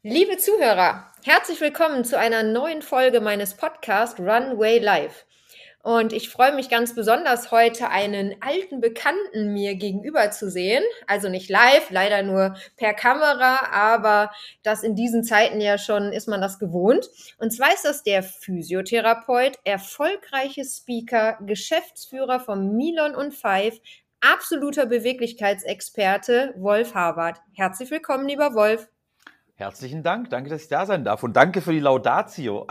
Liebe Zuhörer, herzlich willkommen zu einer neuen Folge meines Podcasts Runway Live. Und ich freue mich ganz besonders, heute einen alten Bekannten mir gegenüber zu sehen. Also nicht live, leider nur per Kamera, aber das in diesen Zeiten ja schon ist man das gewohnt. Und zwar ist das der Physiotherapeut, erfolgreiche Speaker, Geschäftsführer von Milon und Five, absoluter Beweglichkeitsexperte, Wolf Harvard. Herzlich willkommen, lieber Wolf. Herzlichen Dank, danke, dass ich da sein darf und danke für die Laudatio.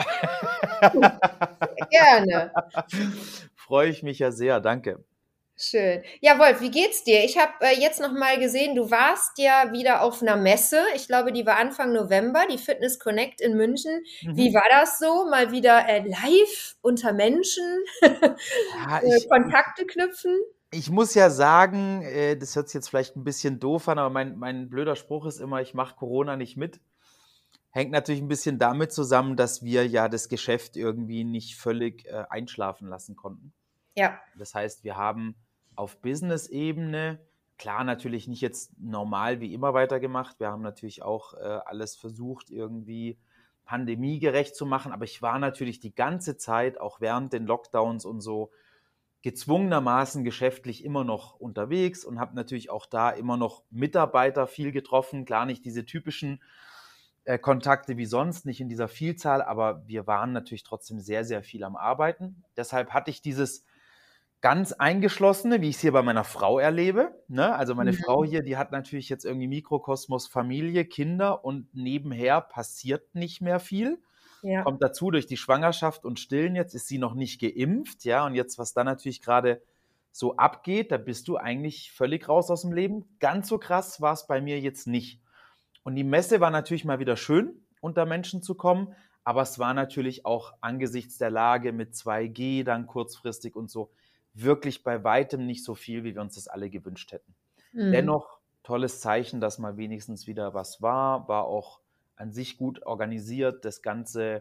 Gerne. Freue ich mich ja sehr, danke. Schön. Ja, Wolf, wie geht's dir? Ich habe jetzt noch mal gesehen, du warst ja wieder auf einer Messe. Ich glaube, die war Anfang November, die Fitness Connect in München. Wie Mhm. war das so? Mal wieder live unter Menschen, Ja, Kontakte knüpfen? ich muss ja sagen, das hört sich jetzt vielleicht ein bisschen doof an, aber mein blöder Spruch ist immer, ich mache Corona nicht mit. Hängt natürlich ein bisschen damit zusammen, dass wir ja das Geschäft irgendwie nicht völlig einschlafen lassen konnten. Ja, Das heißt, wir haben auf Business-Ebene, klar natürlich nicht jetzt normal wie immer weitergemacht. Wir haben natürlich auch alles versucht, irgendwie pandemiegerecht zu machen. Aber ich war natürlich die ganze Zeit, auch während den Lockdowns und so, gezwungenermaßen geschäftlich immer noch unterwegs und habe natürlich auch da immer noch Mitarbeiter viel getroffen. Klar, nicht diese typischen Kontakte wie sonst, nicht in dieser Vielzahl, aber wir waren natürlich trotzdem sehr, sehr viel am Arbeiten. Deshalb hatte ich dieses ganz Eingeschlossene, wie ich es hier bei meiner Frau erlebe. Ne? Also meine Frau mhm. hier, die hat natürlich jetzt irgendwie Mikrokosmos Familie, Kinder und nebenher passiert nicht mehr viel. Ja, Kommt dazu durch die Schwangerschaft und Stillen, jetzt ist sie noch nicht geimpft, ja, und jetzt, was da natürlich gerade so abgeht, da bist du eigentlich völlig raus aus dem Leben. Ganz so krass war es bei mir jetzt nicht. Und die Messe war natürlich mal wieder schön, unter Menschen zu kommen, aber es war natürlich auch angesichts der Lage mit 2G dann kurzfristig und so wirklich bei weitem nicht so viel, wie wir uns das alle gewünscht hätten. mhm. Dennoch tolles Zeichen, dass mal wenigstens wieder was war auch an sich gut organisiert. Das ganze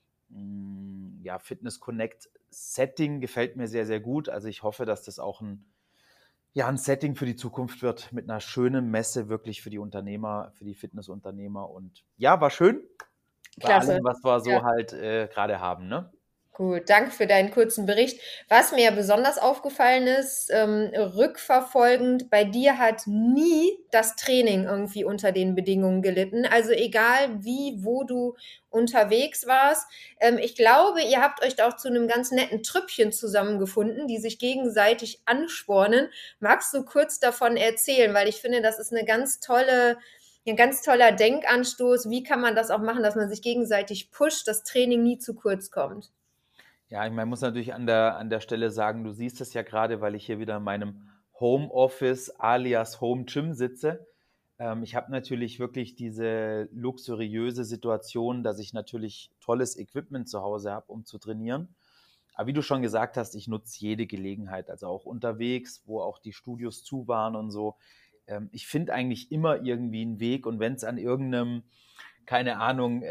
ja, Fitness Connect Setting gefällt mir sehr, sehr gut. Also ich hoffe, dass das auch ein Setting für die Zukunft wird mit einer schönen Messe wirklich für die Unternehmer, für die Fitnessunternehmer. Und ja, war schön bei Klasse. allem, was wir Ja. so halt gerade haben. Ne? Gut, danke für deinen kurzen Bericht. Was mir ja besonders aufgefallen ist, rückverfolgend, bei dir hat nie das Training irgendwie unter den Bedingungen gelitten. Also egal wie, wo du unterwegs warst. Ich glaube, ihr habt euch da auch zu einem ganz netten Trüppchen zusammengefunden, die sich gegenseitig anspornen. Magst du kurz davon erzählen? Weil ich finde, das ist ein ganz toller Denkanstoß. Wie kann man das auch machen, dass man sich gegenseitig pusht, dass Training nie zu kurz kommt? Ja, ich meine, muss natürlich an der Stelle sagen, du siehst es ja gerade, weil ich hier wieder in meinem Homeoffice alias Home Gym sitze. Ich habe natürlich wirklich diese luxuriöse Situation, dass ich natürlich tolles Equipment zu Hause habe, um zu trainieren. Aber wie du schon gesagt hast, ich nutze jede Gelegenheit, also auch unterwegs, wo auch die Studios zu waren und so. Ich finde eigentlich immer irgendwie einen Weg und wenn es an irgendeinem, keine Ahnung,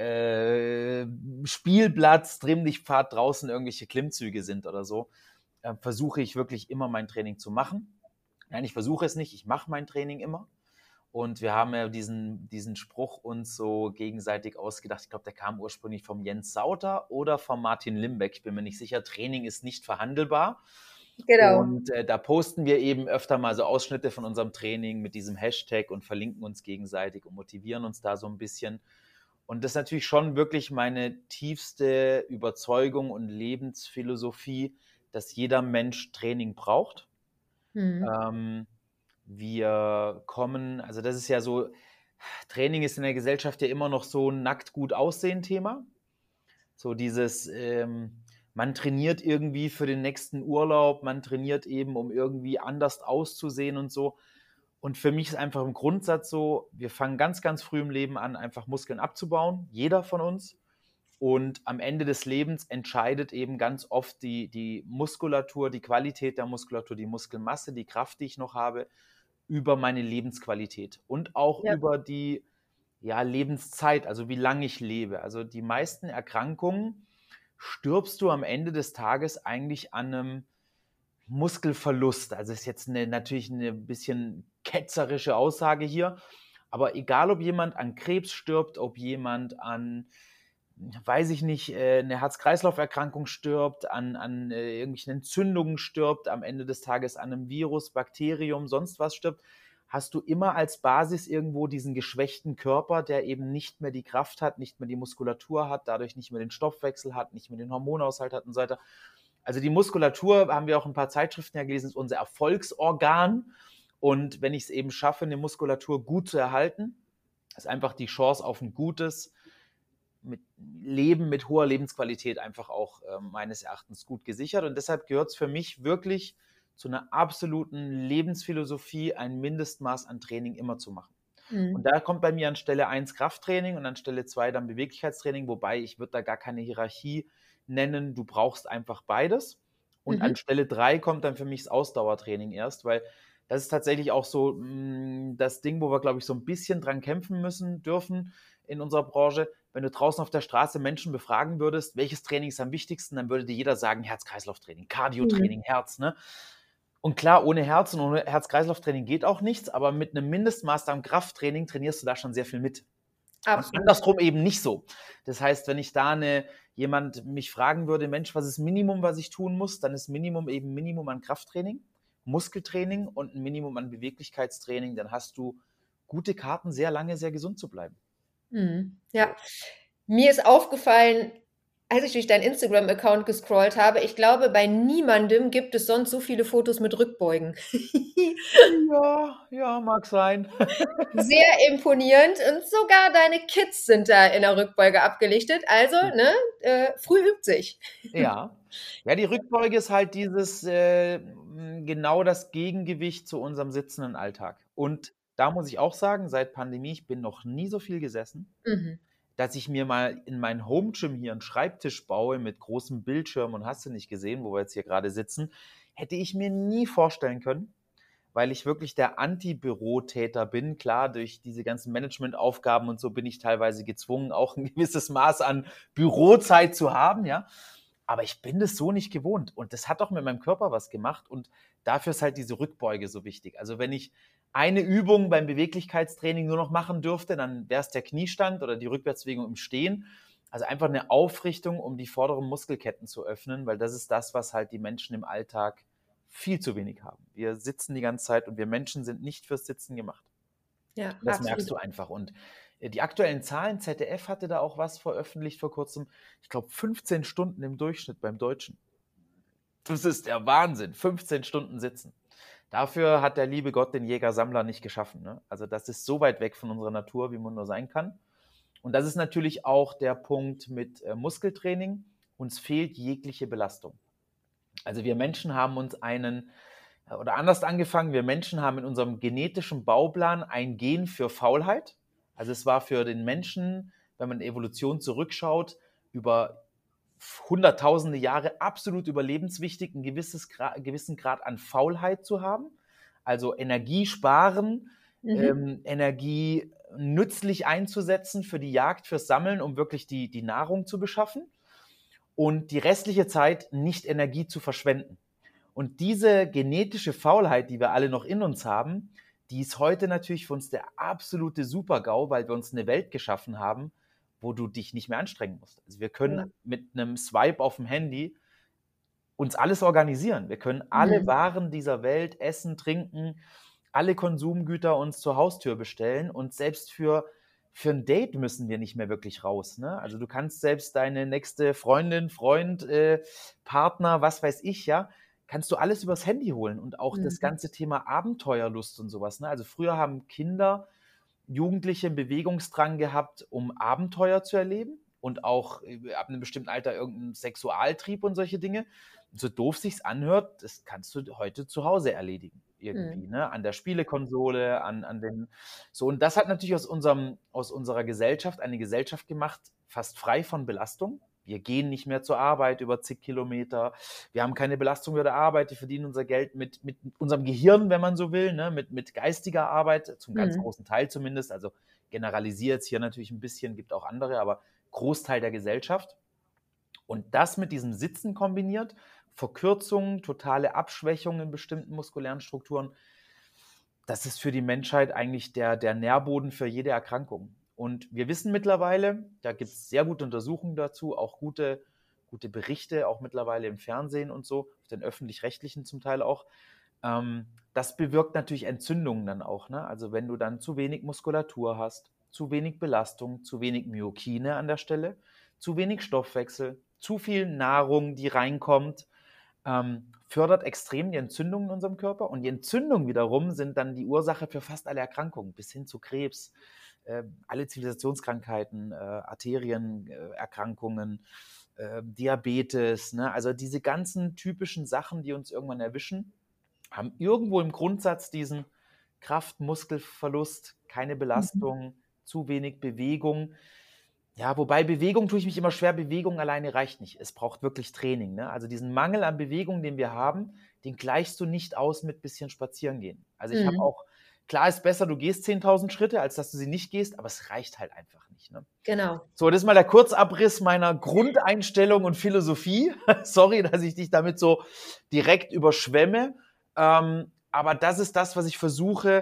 Spielplatz, Trimmlichtpfad draußen irgendwelche Klimmzüge sind oder so, versuche ich wirklich immer mein Training zu machen. Nein, ich versuche es nicht, ich mache mein Training immer. Und wir haben ja diesen Spruch uns so gegenseitig ausgedacht. Ich glaube, der kam ursprünglich vom Jens Sauter oder vom Martin Limbeck. Ich bin mir nicht sicher. Training ist nicht verhandelbar. Genau. Und da posten wir eben öfter mal so Ausschnitte von unserem Training mit diesem Hashtag und verlinken uns gegenseitig und motivieren uns da so ein bisschen. Und das ist natürlich schon wirklich meine tiefste Überzeugung und Lebensphilosophie, dass jeder Mensch Training braucht. Mhm. Ähm, wir kommen, also das ist ja so, Training ist in der Gesellschaft ja immer noch so ein nackt gut aussehen Thema. So dieses, man trainiert irgendwie für den nächsten Urlaub, man trainiert eben, um irgendwie anders auszusehen und so. Und für mich ist einfach im Grundsatz so, wir fangen ganz, ganz früh im Leben an, einfach Muskeln abzubauen, jeder von uns. Und am Ende des Lebens entscheidet eben ganz oft die Muskulatur, die Qualität der Muskulatur, die Muskelmasse, die Kraft, die ich noch habe, über meine Lebensqualität und auch Ja, über die ja, Lebenszeit, also wie lange ich lebe. Also die meisten Erkrankungen stirbst du am Ende des Tages eigentlich an einem Muskelverlust. Also ist jetzt natürlich eine bisschen ketzerische Aussage hier, Aber egal, ob jemand an Krebs stirbt, ob jemand an, weiß ich nicht, eine Herz-Kreislauf-Erkrankung stirbt, an irgendwelchen Entzündungen stirbt, am Ende des Tages an einem Virus, Bakterium, sonst was stirbt, hast du immer als Basis irgendwo diesen geschwächten Körper, der eben nicht mehr die Kraft hat, nicht mehr die Muskulatur hat, dadurch nicht mehr den Stoffwechsel hat, nicht mehr den Hormonaushalt hat und so weiter. Also die Muskulatur, haben wir auch ein paar Zeitschriften ja gelesen, ist unser Erfolgsorgan. Und wenn ich es eben schaffe, eine Muskulatur gut zu erhalten, ist einfach die Chance auf ein gutes Leben mit hoher Lebensqualität einfach auch meines Erachtens gut gesichert. Und deshalb gehört es für mich wirklich zu einer absoluten Lebensphilosophie, ein Mindestmaß an Training immer zu machen. Und da kommt bei mir an Stelle 1 Krafttraining und an Stelle 2 dann Beweglichkeitstraining, wobei ich würde da gar keine Hierarchie nennen, du brauchst einfach beides. Und an Stelle 3 kommt dann für mich das Ausdauertraining erst, weil das ist tatsächlich auch so das Ding, wo wir, glaube ich, so ein bisschen dran kämpfen müssen dürfen in unserer Branche. Wenn du draußen auf der Straße Menschen befragen würdest, welches Training ist am wichtigsten, dann würde dir jeder sagen, Herz-Kreislauf-Training, Cardio-Training, Herz, ne? Und klar, ohne Herz und ohne Herz-Kreislauf-Training geht auch nichts, aber mit einem Mindestmaß an Krafttraining trainierst du da schon sehr viel mit. Absolut. Und andersrum eben nicht so. Das heißt, wenn ich da jemand mich fragen würde, Mensch, was ist Minimum, was ich tun muss, dann ist Minimum eben Minimum an Krafttraining, Muskeltraining und ein Minimum an Beweglichkeitstraining. Dann hast du gute Karten, sehr lange sehr gesund zu bleiben. Ja, mir ist aufgefallen, als ich durch deinen Instagram-Account gescrollt habe, ich glaube, bei niemandem gibt es sonst so viele Fotos mit Rückbeugen. Ja, mag sein. Sehr imponierend und sogar deine Kids sind da in der Rückbeuge abgelichtet. Also, ne, früh übt sich. Ja. Ja, die Rückbeuge ist halt dieses genau das Gegengewicht zu unserem sitzenden Alltag. Und da muss ich auch sagen, seit Pandemie, ich bin noch nie so viel gesessen, dass ich mir mal in mein Home Gym hier einen Schreibtisch baue mit großem Bildschirm und hast du nicht gesehen, wo wir jetzt hier gerade sitzen, hätte ich mir nie vorstellen können, weil ich wirklich der Anti-Bürotäter bin. Klar, durch diese ganzen Managementaufgaben und so bin ich teilweise gezwungen, auch ein gewisses Maß an Bürozeit zu haben, ja. Aber ich bin das so nicht gewohnt. Und das hat auch mit meinem Körper was gemacht. Und dafür ist halt diese Rückbeuge so wichtig. Also wenn ich eine Übung beim Beweglichkeitstraining nur noch machen dürfte, dann wäre es der Kniestand oder die Rückwärtsbewegung im Stehen. Also einfach eine Aufrichtung, um die vorderen Muskelketten zu öffnen, weil das ist das, was halt die Menschen im Alltag viel zu wenig haben. Wir sitzen die ganze Zeit und wir Menschen sind nicht fürs Sitzen gemacht. Ja, Das absolut. merkst du einfach. Und die aktuellen Zahlen, ZDF hatte da auch was veröffentlicht vor kurzem, ich glaube 15 Stunden im Durchschnitt beim Deutschen. Das ist der Wahnsinn, 15 Stunden sitzen. Dafür hat der liebe Gott den Jäger-Sammler nicht geschaffen. Ne? Also das ist so weit weg von unserer Natur, wie man nur sein kann. Und das ist natürlich auch der Punkt mit Muskeltraining. Uns fehlt jegliche Belastung. Also wir Menschen haben uns oder anders angefangen, wir Menschen haben in unserem genetischen Bauplan ein Gen für Faulheit. Also es war für den Menschen, wenn man Evolution zurückschaut, über hunderttausende Jahre absolut überlebenswichtig, einen gewissen Grad an Faulheit zu haben. Also Energie sparen, Energie nützlich einzusetzen für die Jagd, fürs Sammeln, um wirklich die Nahrung zu beschaffen und die restliche Zeit nicht Energie zu verschwenden. Und diese genetische Faulheit, die wir alle noch in uns haben, die ist heute natürlich für uns der absolute Super-GAU, weil wir uns eine Welt geschaffen haben, wo du dich nicht mehr anstrengen musst. Also wir können mit einem Swipe auf dem Handy uns alles organisieren. Wir können alle Waren dieser Welt, essen, trinken, alle Konsumgüter uns zur Haustür bestellen und selbst für ein Date müssen wir nicht mehr wirklich raus. Ne? Also du kannst selbst deine nächste Freundin, Freund, Partner, was weiß ich, ja, kannst du alles übers Handy holen und auch das ganze Thema Abenteuerlust und sowas. Ne? Also früher haben Kinder, Jugendliche einen Bewegungsdrang gehabt, um Abenteuer zu erleben und auch ab einem bestimmten Alter irgendeinen Sexualtrieb und solche Dinge. Und so doof sich's anhört, das kannst du heute zu Hause erledigen irgendwie, ne? An der Spielekonsole, an den so. Und das hat natürlich aus unserer Gesellschaft eine Gesellschaft gemacht, fast frei von Belastung. Wir gehen nicht mehr zur Arbeit über zig Kilometer. Wir haben keine Belastung bei der Arbeit. Wir verdienen unser Geld mit unserem Gehirn, wenn man so will, ne? mit geistiger Arbeit, zum ganz großen Teil zumindest. Also generalisiert es hier natürlich ein bisschen, gibt auch andere, aber Großteil der Gesellschaft. Und das mit diesem Sitzen kombiniert, Verkürzungen, totale Abschwächungen in bestimmten muskulären Strukturen, das ist für die Menschheit eigentlich der Nährboden für jede Erkrankung. Und wir wissen mittlerweile, da gibt es sehr gute Untersuchungen dazu, auch gute Berichte, auch mittlerweile im Fernsehen und so, auf den öffentlich-rechtlichen zum Teil auch. Das bewirkt natürlich Entzündungen dann auch. Ne? Also wenn du dann zu wenig Muskulatur hast, zu wenig Belastung, zu wenig Myokine an der Stelle, zu wenig Stoffwechsel, zu viel Nahrung, die reinkommt, fördert extrem die Entzündungen in unserem Körper. Und die Entzündungen wiederum sind dann die Ursache für fast alle Erkrankungen, bis hin zu Krebs, alle Zivilisationskrankheiten, Arterienerkrankungen, Diabetes. Ne? Also diese ganzen typischen Sachen, die uns irgendwann erwischen, haben irgendwo im Grundsatz diesen Kraft-Muskelverlust, keine Belastung, zu wenig Bewegung. Ja, wobei Bewegung tue ich mich immer schwer. Bewegung alleine reicht nicht. Es braucht wirklich Training. Ne? Also diesen Mangel an Bewegung, den wir haben, den gleichst du nicht aus mit ein bisschen spazieren gehen. Also ich habe auch, klar ist besser, du gehst 10.000 Schritte, als dass du sie nicht gehst, aber es reicht halt einfach nicht. Ne? Genau. So, das ist mal der Kurzabriss meiner Grundeinstellung und Philosophie. Sorry, dass ich dich damit so direkt überschwemme. Aber das ist das, was ich versuche,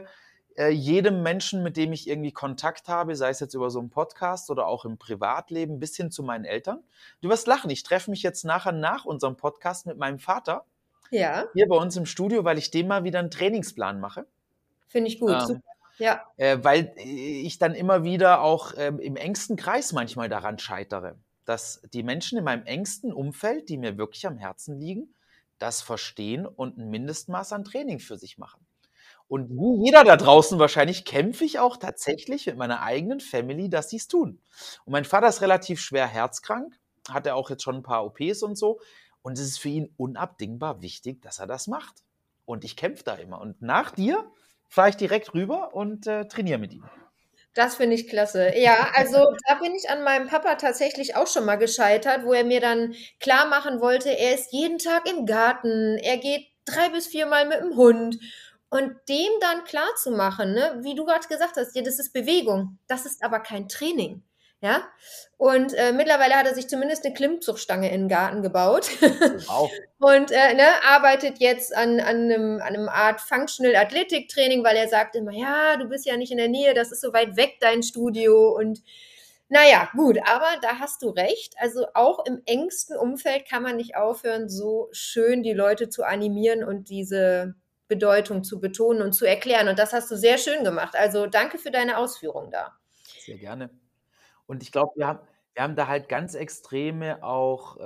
jedem Menschen, mit dem ich irgendwie Kontakt habe, sei es jetzt über so einen Podcast oder auch im Privatleben, bis hin zu meinen Eltern. Du wirst lachen, ich treffe mich jetzt nachher nach unserem Podcast mit meinem Vater Ja, hier bei uns im Studio, weil ich dem mal wieder einen Trainingsplan mache. finde ich gut. Super. Ja. Weil ich dann immer wieder auch im engsten Kreis manchmal daran scheitere, dass die Menschen in meinem engsten Umfeld, die mir wirklich am Herzen liegen, das verstehen und ein Mindestmaß an Training für sich machen. Und wie jeder da draußen wahrscheinlich kämpfe ich auch tatsächlich mit meiner eigenen Family, dass sie es tun. Und mein Vater ist relativ schwer herzkrank, hat er auch jetzt schon ein paar OPs und so. Und es ist für ihn unabdingbar wichtig, dass er das macht. Und ich kämpfe da immer. Und nach dir fahre ich direkt rüber und trainiere mit ihm. Das finde ich klasse. Ja, also da bin ich an meinem Papa tatsächlich auch schon mal gescheitert, wo er mir dann klar machen wollte, er ist jeden Tag im Garten, er geht 3 bis 4 Mal mit dem Hund. Und dem dann klar zu machen, ne, wie du gerade gesagt hast, ja, das ist Bewegung, das ist aber kein Training. Ja, und mittlerweile hat er sich zumindest eine Klimmzugstange in den Garten gebaut. Wow. Und arbeitet jetzt an einem Art Functional Athletic Training, weil er sagt immer, ja, du bist ja nicht in der Nähe, das ist so weit weg, dein Studio. Und naja, gut, aber da hast du recht. Also auch im engsten Umfeld kann man nicht aufhören, so schön die Leute zu animieren und diese Bedeutung zu betonen und zu erklären. Und das hast du sehr schön gemacht. Also danke für deine Ausführung da. Sehr gerne. Und ich glaube, wir haben da halt ganz extreme auch,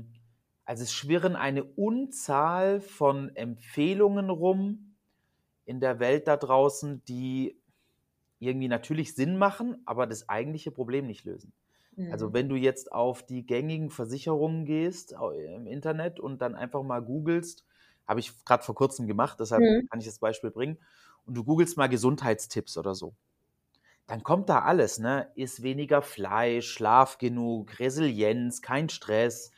also es schwirren eine Unzahl von Empfehlungen rum in der Welt da draußen, die irgendwie natürlich Sinn machen, aber das eigentliche Problem nicht lösen. Also wenn du jetzt auf die gängigen Versicherungen gehst im Internet und dann einfach mal googelst, habe ich gerade vor kurzem gemacht, deshalb kann ich das Beispiel bringen, und du googelst mal Gesundheitstipps oder so, dann kommt da alles, ne? Iss weniger Fleisch, schlaf genug, Resilienz, kein Stress,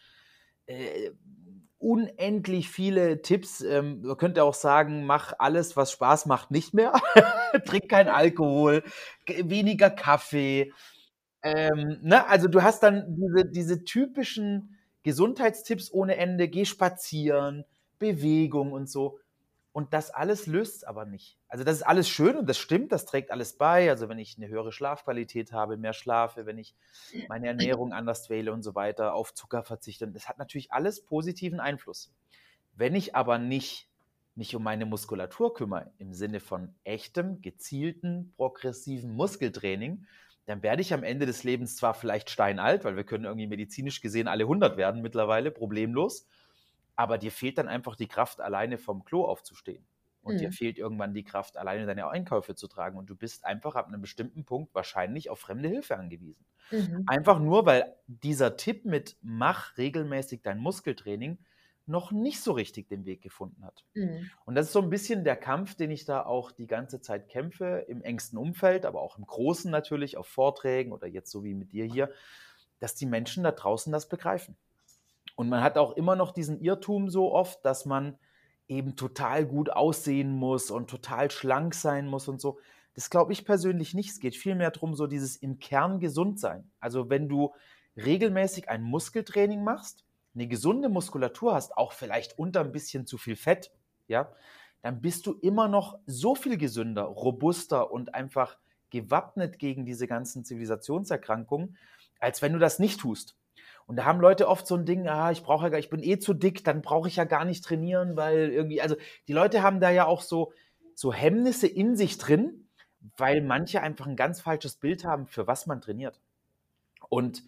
unendlich viele Tipps. Man könnte auch sagen, mach alles, was Spaß macht, nicht mehr. Trink keinen Alkohol, weniger Kaffee. Ne? Also du hast dann diese typischen Gesundheitstipps ohne Ende, geh spazieren, Bewegung und so. Und das alles löst es aber nicht. Also das ist alles schön und das stimmt, das trägt alles bei. Also wenn ich eine höhere Schlafqualität habe, mehr schlafe, wenn ich meine Ernährung anders wähle und so weiter, auf Zucker verzichte, das hat natürlich alles positiven Einfluss. Wenn ich aber nicht mich um meine Muskulatur kümmere, im Sinne von echtem, gezielten, progressiven Muskeltraining, dann werde ich am Ende des Lebens zwar vielleicht steinalt, weil wir können irgendwie medizinisch gesehen alle 100 werden mittlerweile, problemlos, aber dir fehlt dann einfach die Kraft, alleine vom Klo aufzustehen. Und dir fehlt irgendwann die Kraft, alleine deine Einkäufe zu tragen. Und du bist einfach ab einem bestimmten Punkt wahrscheinlich auf fremde Hilfe angewiesen. Einfach nur, weil dieser Tipp mit mach regelmäßig dein Muskeltraining noch nicht so richtig den Weg gefunden hat. Und das ist so ein bisschen der Kampf, den ich da auch die ganze Zeit kämpfe, im engsten Umfeld, aber auch im Großen natürlich, auf Vorträgen oder jetzt so wie mit dir hier, dass die Menschen da draußen das begreifen. Und man hat auch immer noch diesen Irrtum so oft, dass man eben total gut aussehen muss und total schlank sein muss und so. Das glaube ich persönlich nicht. Es geht vielmehr darum, so dieses im Kern gesund sein. Also wenn du regelmäßig ein Muskeltraining machst, eine gesunde Muskulatur hast, auch vielleicht unter ein bisschen zu viel Fett, ja, dann bist du immer noch so viel gesünder, robuster und einfach gewappnet gegen diese ganzen Zivilisationserkrankungen, als wenn du das nicht tust. Und da haben Leute oft so ein Ding, ich bin zu dick, dann brauche ich ja gar nicht trainieren, weil irgendwie, also die Leute haben da ja auch so Hemmnisse in sich drin, weil manche einfach ein ganz falsches Bild haben, für was man trainiert. Und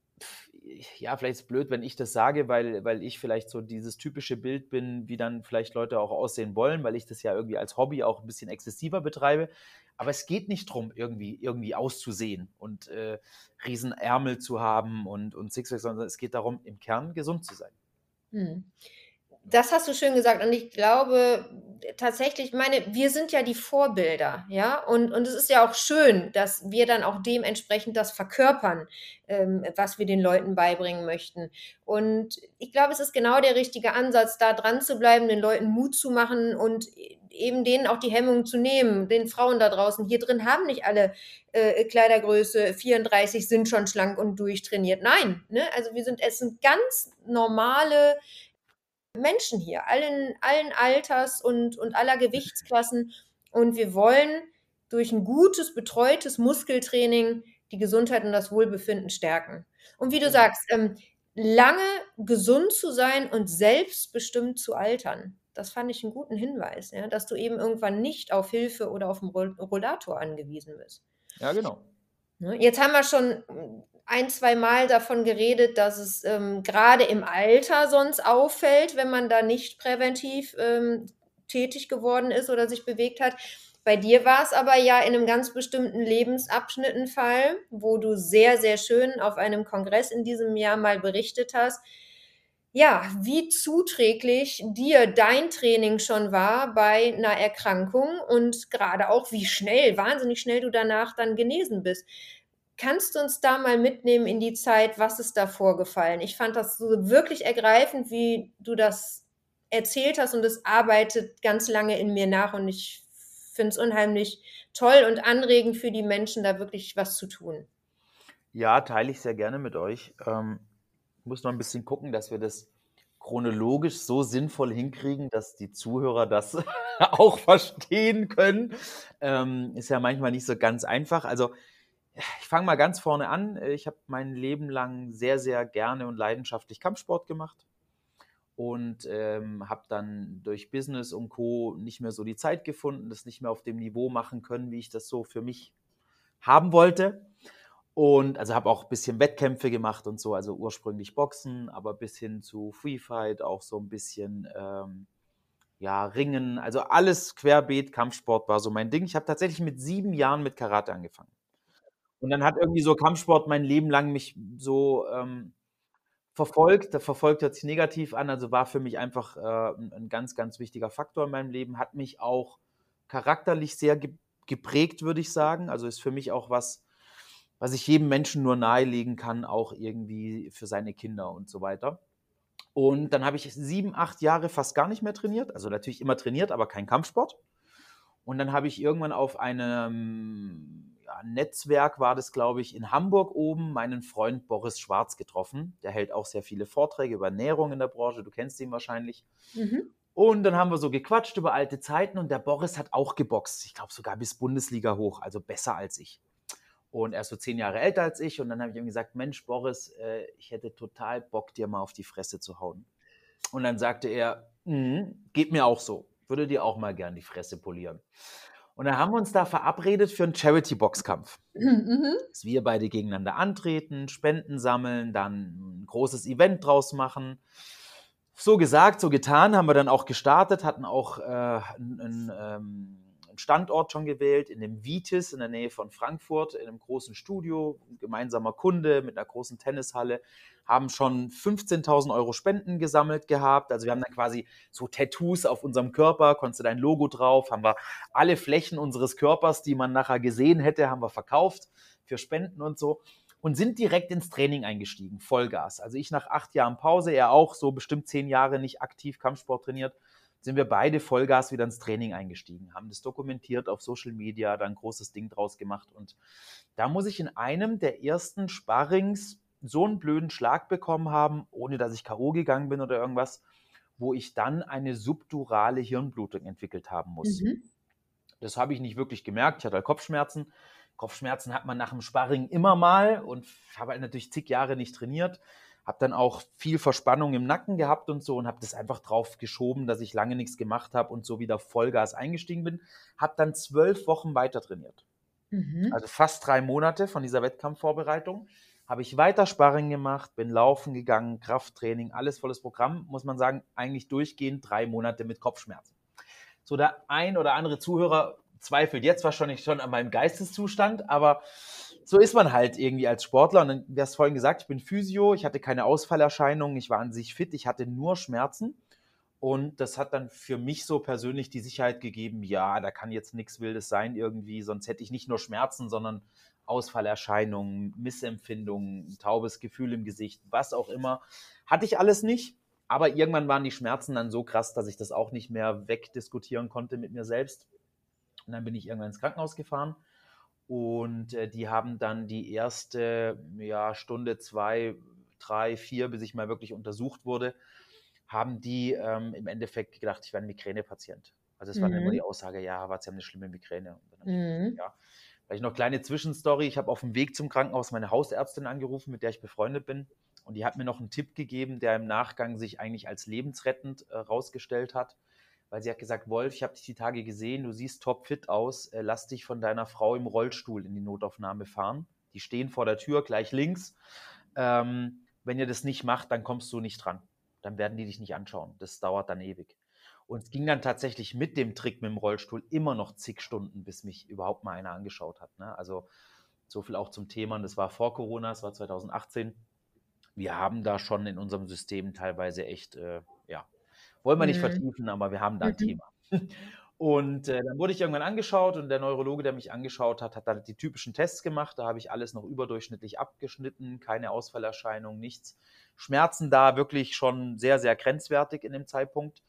ja, vielleicht ist es blöd, wenn ich das sage, weil ich vielleicht so dieses typische Bild bin, wie dann vielleicht Leute auch aussehen wollen, weil ich das ja irgendwie als Hobby auch ein bisschen exzessiver betreibe. Aber es geht nicht darum, irgendwie auszusehen und Riesenärmel zu haben und Sixpack, sondern es geht darum, im Kern gesund zu sein. Mhm. Das hast du schön gesagt und ich glaube tatsächlich, wir sind ja die Vorbilder, ja, und es ist ja auch schön, dass wir dann auch dementsprechend das verkörpern, was wir den Leuten beibringen möchten. Und ich glaube, es ist genau der richtige Ansatz, da dran zu bleiben, den Leuten Mut zu machen und eben denen auch die Hemmung zu nehmen, den Frauen da draußen. Hier drin haben nicht alle Kleidergröße 34, sind schon schlank und durchtrainiert. Nein, ne? Also es sind ganz normale Menschen hier, allen Alters und aller Gewichtsklassen. Und wir wollen durch ein gutes, betreutes Muskeltraining die Gesundheit und das Wohlbefinden stärken. Und wie du Genau. sagst, lange gesund zu sein und selbstbestimmt zu altern. Das fand ich einen guten Hinweis, ja, dass du eben irgendwann nicht auf Hilfe oder auf den Rollator angewiesen bist. Ja, genau. Ne? Jetzt haben wir schon ein, zwei Mal davon geredet, dass es gerade im Alter sonst auffällt, wenn man da nicht präventiv tätig geworden ist oder sich bewegt hat. Bei dir war es aber ja in einem ganz bestimmten Lebensabschnitt ein Fall, wo du sehr, sehr schön auf einem Kongress in diesem Jahr mal berichtet hast, ja, wie zuträglich dir dein Training schon war bei einer Erkrankung und gerade auch, wie schnell, wahnsinnig schnell du danach dann genesen bist. Kannst du uns da mal mitnehmen in die Zeit, was ist da vorgefallen? Ich fand das so wirklich ergreifend, wie du das erzählt hast und es arbeitet ganz lange in mir nach und ich finde es unheimlich toll und anregend für die Menschen, da wirklich was zu tun. Ja, teile ich sehr gerne mit euch. Muss noch ein bisschen gucken, dass wir das chronologisch so sinnvoll hinkriegen, dass die Zuhörer das auch verstehen können. Ist ja manchmal nicht so ganz einfach. Also ich fange mal ganz vorne an. Ich habe mein Leben lang sehr, sehr gerne und leidenschaftlich Kampfsport gemacht und habe dann durch Business und Co. nicht mehr so die Zeit gefunden, das nicht mehr auf dem Niveau machen können, wie ich das so für mich haben wollte. Und also habe auch ein bisschen Wettkämpfe gemacht und so, also ursprünglich Boxen, aber bis hin zu Free Fight, auch so ein bisschen ja, Ringen, also alles querbeet, Kampfsport war so mein Ding. Ich habe tatsächlich mit 7 Jahren mit Karate angefangen. Und dann hat irgendwie so Kampfsport mein Leben lang mich so verfolgt. Der verfolgt hört sich negativ an, also war für mich einfach ein ganz, ganz wichtiger Faktor in meinem Leben, hat mich auch charakterlich sehr geprägt, würde ich sagen. Also ist für mich auch was ich jedem Menschen nur nahelegen kann, auch irgendwie für seine Kinder und so weiter. Und dann habe ich 7, 8 Jahre fast gar nicht mehr trainiert. Also natürlich immer trainiert, aber kein Kampfsport. Und dann habe ich irgendwann auf einem ja, Netzwerk, war das, glaube ich, in Hamburg oben, meinen Freund Boris Schwarz getroffen. Der hält auch sehr viele Vorträge über Ernährung in der Branche. Du kennst ihn wahrscheinlich. Mhm. Und dann haben wir so gequatscht über alte Zeiten und der Boris hat auch geboxt. Ich glaube sogar bis Bundesliga hoch, also besser als ich. Und er ist so 10 Jahre älter als ich. Und dann habe ich ihm gesagt, Mensch, Boris, ich hätte total Bock, dir mal auf die Fresse zu hauen. Und dann sagte er, geht mir auch so. Würde dir auch mal gern die Fresse polieren. Und dann haben wir uns da verabredet für einen Charity-Boxkampf. Mhm. Dass wir beide gegeneinander antreten, Spenden sammeln, dann ein großes Event draus machen. So gesagt, so getan, haben wir dann auch gestartet, hatten auch einen Standort schon gewählt, in dem Vitis in der Nähe von Frankfurt, in einem großen Studio, ein gemeinsamer Kunde mit einer großen Tennishalle, haben schon 15.000 Euro Spenden gesammelt gehabt. Also wir haben dann quasi so Tattoos auf unserem Körper, konntest du dein Logo drauf, haben wir alle Flächen unseres Körpers, die man nachher gesehen hätte, haben wir verkauft für Spenden und so. Und sind direkt ins Training eingestiegen, Vollgas. Also ich nach 8 Jahren Pause, er auch so bestimmt 10 Jahre nicht aktiv Kampfsport trainiert, sind wir beide Vollgas wieder ins Training eingestiegen, haben das dokumentiert auf Social Media, dann ein großes Ding draus gemacht. Und da muss ich in einem der ersten Sparrings so einen blöden Schlag bekommen haben, ohne dass ich K.O. gegangen bin oder irgendwas, wo ich dann eine subdurale Hirnblutung entwickelt haben muss. Mhm. Das habe ich nicht wirklich gemerkt. Ich hatte halt Kopfschmerzen. Kopfschmerzen hat man nach dem Sparring immer mal und habe halt natürlich zig Jahre nicht trainiert. Habe dann auch viel Verspannung im Nacken gehabt und so und habe das einfach drauf geschoben, dass ich lange nichts gemacht habe und so wieder Vollgas eingestiegen bin. Habe dann 12 Wochen weiter trainiert. Mhm. Also fast 3 Monate von dieser Wettkampfvorbereitung habe ich weiter Sparring gemacht, bin laufen gegangen, Krafttraining, alles volles Programm, muss man sagen, eigentlich durchgehend 3 Monate mit Kopfschmerzen. So, der ein oder andere Zuhörer zweifelt jetzt wahrscheinlich schon an meinem Geisteszustand, aber so ist man halt irgendwie als Sportler. Und du hast vorhin gesagt, ich bin Physio, ich hatte keine Ausfallerscheinungen, ich war an sich fit, ich hatte nur Schmerzen. Und das hat dann für mich so persönlich die Sicherheit gegeben, ja, da kann jetzt nichts Wildes sein irgendwie, sonst hätte ich nicht nur Schmerzen, sondern Ausfallerscheinungen, Missempfindungen, taubes Gefühl im Gesicht, was auch immer. Hatte ich alles nicht. Aber irgendwann waren die Schmerzen dann so krass, dass ich das auch nicht mehr wegdiskutieren konnte mit mir selbst. Und dann bin ich irgendwann ins Krankenhaus gefahren und die haben dann die erste Stunde, 2, 3, 4, bis ich mal wirklich untersucht wurde, haben die im Endeffekt gedacht, ich wäre ein Migränepatient. Also es war dann immer die Aussage, ja, aber Sie haben eine schlimme Migräne. Und dann habe ich gesagt, Mhm. ja. Vielleicht noch eine kleine Zwischenstory. Ich habe auf dem Weg zum Krankenhaus meine Hausärztin angerufen, mit der ich befreundet bin. Und die hat mir noch einen Tipp gegeben, der im Nachgang sich eigentlich als lebensrettend rausgestellt hat. Weil sie hat gesagt, Wolf, ich habe dich die Tage gesehen, du siehst topfit aus, lass dich von deiner Frau im Rollstuhl in die Notaufnahme fahren. Die stehen vor der Tür, gleich links. Wenn ihr das nicht macht, dann kommst du nicht dran. Dann werden die dich nicht anschauen. Das dauert dann ewig. Und es ging dann tatsächlich mit dem Trick mit dem Rollstuhl immer noch zig Stunden, bis mich überhaupt mal einer angeschaut hat. Ne? Also so viel auch zum Thema. Und das war vor Corona, das war 2018. Wir haben da schon in unserem System teilweise echt, wollen wir nicht Mhm. vertiefen, aber wir haben da ein Mhm. Thema. Und dann wurde ich irgendwann angeschaut und der Neurologe, der mich angeschaut hat, hat dann die typischen Tests gemacht. Da habe ich alles noch überdurchschnittlich abgeschnitten, keine Ausfallerscheinungen, nichts. Schmerzen da wirklich schon sehr, sehr grenzwertig in dem Zeitpunkt.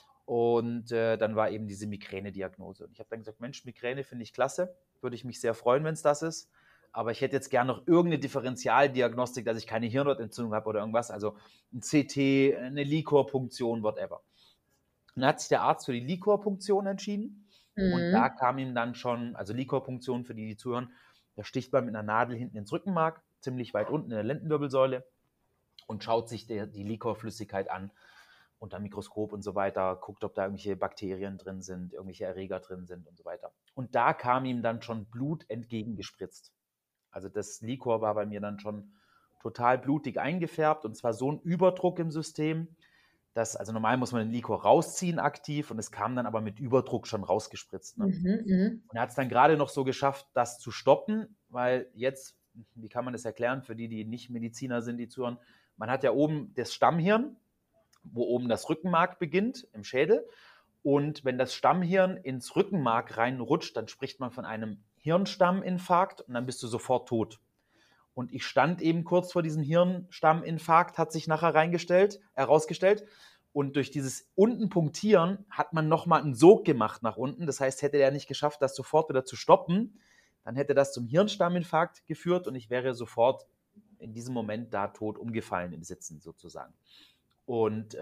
Und dann war eben diese Migräne-Diagnose. Und ich habe dann gesagt, Mensch, Migräne finde ich klasse, würde ich mich sehr freuen, wenn es das ist. Aber ich hätte jetzt gerne noch irgendeine Differentialdiagnostik, dass ich keine Hirnhautentzündung habe oder irgendwas. Also ein CT, eine Liquorpunktion, whatever. Und dann hat sich der Arzt für die Liquorpunktion entschieden. Und da Mhm. kam ihm dann schon, also Liquorpunktion, für die, die zuhören, da sticht man mit einer Nadel hinten ins Rückenmark, ziemlich weit unten in der Lendenwirbelsäule und schaut sich die Liquorflüssigkeit an unter Mikroskop und so weiter, guckt, ob da irgendwelche Bakterien drin sind, irgendwelche Erreger drin sind und so weiter. Und da kam ihm dann schon Blut entgegengespritzt. Also das Liquor war bei mir dann schon total blutig eingefärbt und zwar so ein Überdruck im System, dass, also normal muss man den Liquor rausziehen aktiv und es kam dann aber mit Überdruck schon rausgespritzt. Ne? Mhm. Mhm. Und er hat es dann gerade noch so geschafft, das zu stoppen, weil jetzt, wie kann man das erklären für die, die nicht Mediziner sind, die zuhören, man hat ja oben das Stammhirn, wo oben das Rückenmark beginnt im Schädel. Und wenn das Stammhirn ins Rückenmark reinrutscht, dann spricht man von einem Hirnstamminfarkt und dann bist du sofort tot. Und ich stand eben kurz vor diesem Hirnstamminfarkt, hat sich nachher herausgestellt. Und durch dieses unten punktieren hat man nochmal einen Sog gemacht nach unten. Das heißt, hätte er nicht geschafft, das sofort wieder zu stoppen, dann hätte das zum Hirnstamminfarkt geführt und ich wäre sofort in diesem Moment da tot umgefallen im Sitzen sozusagen. Und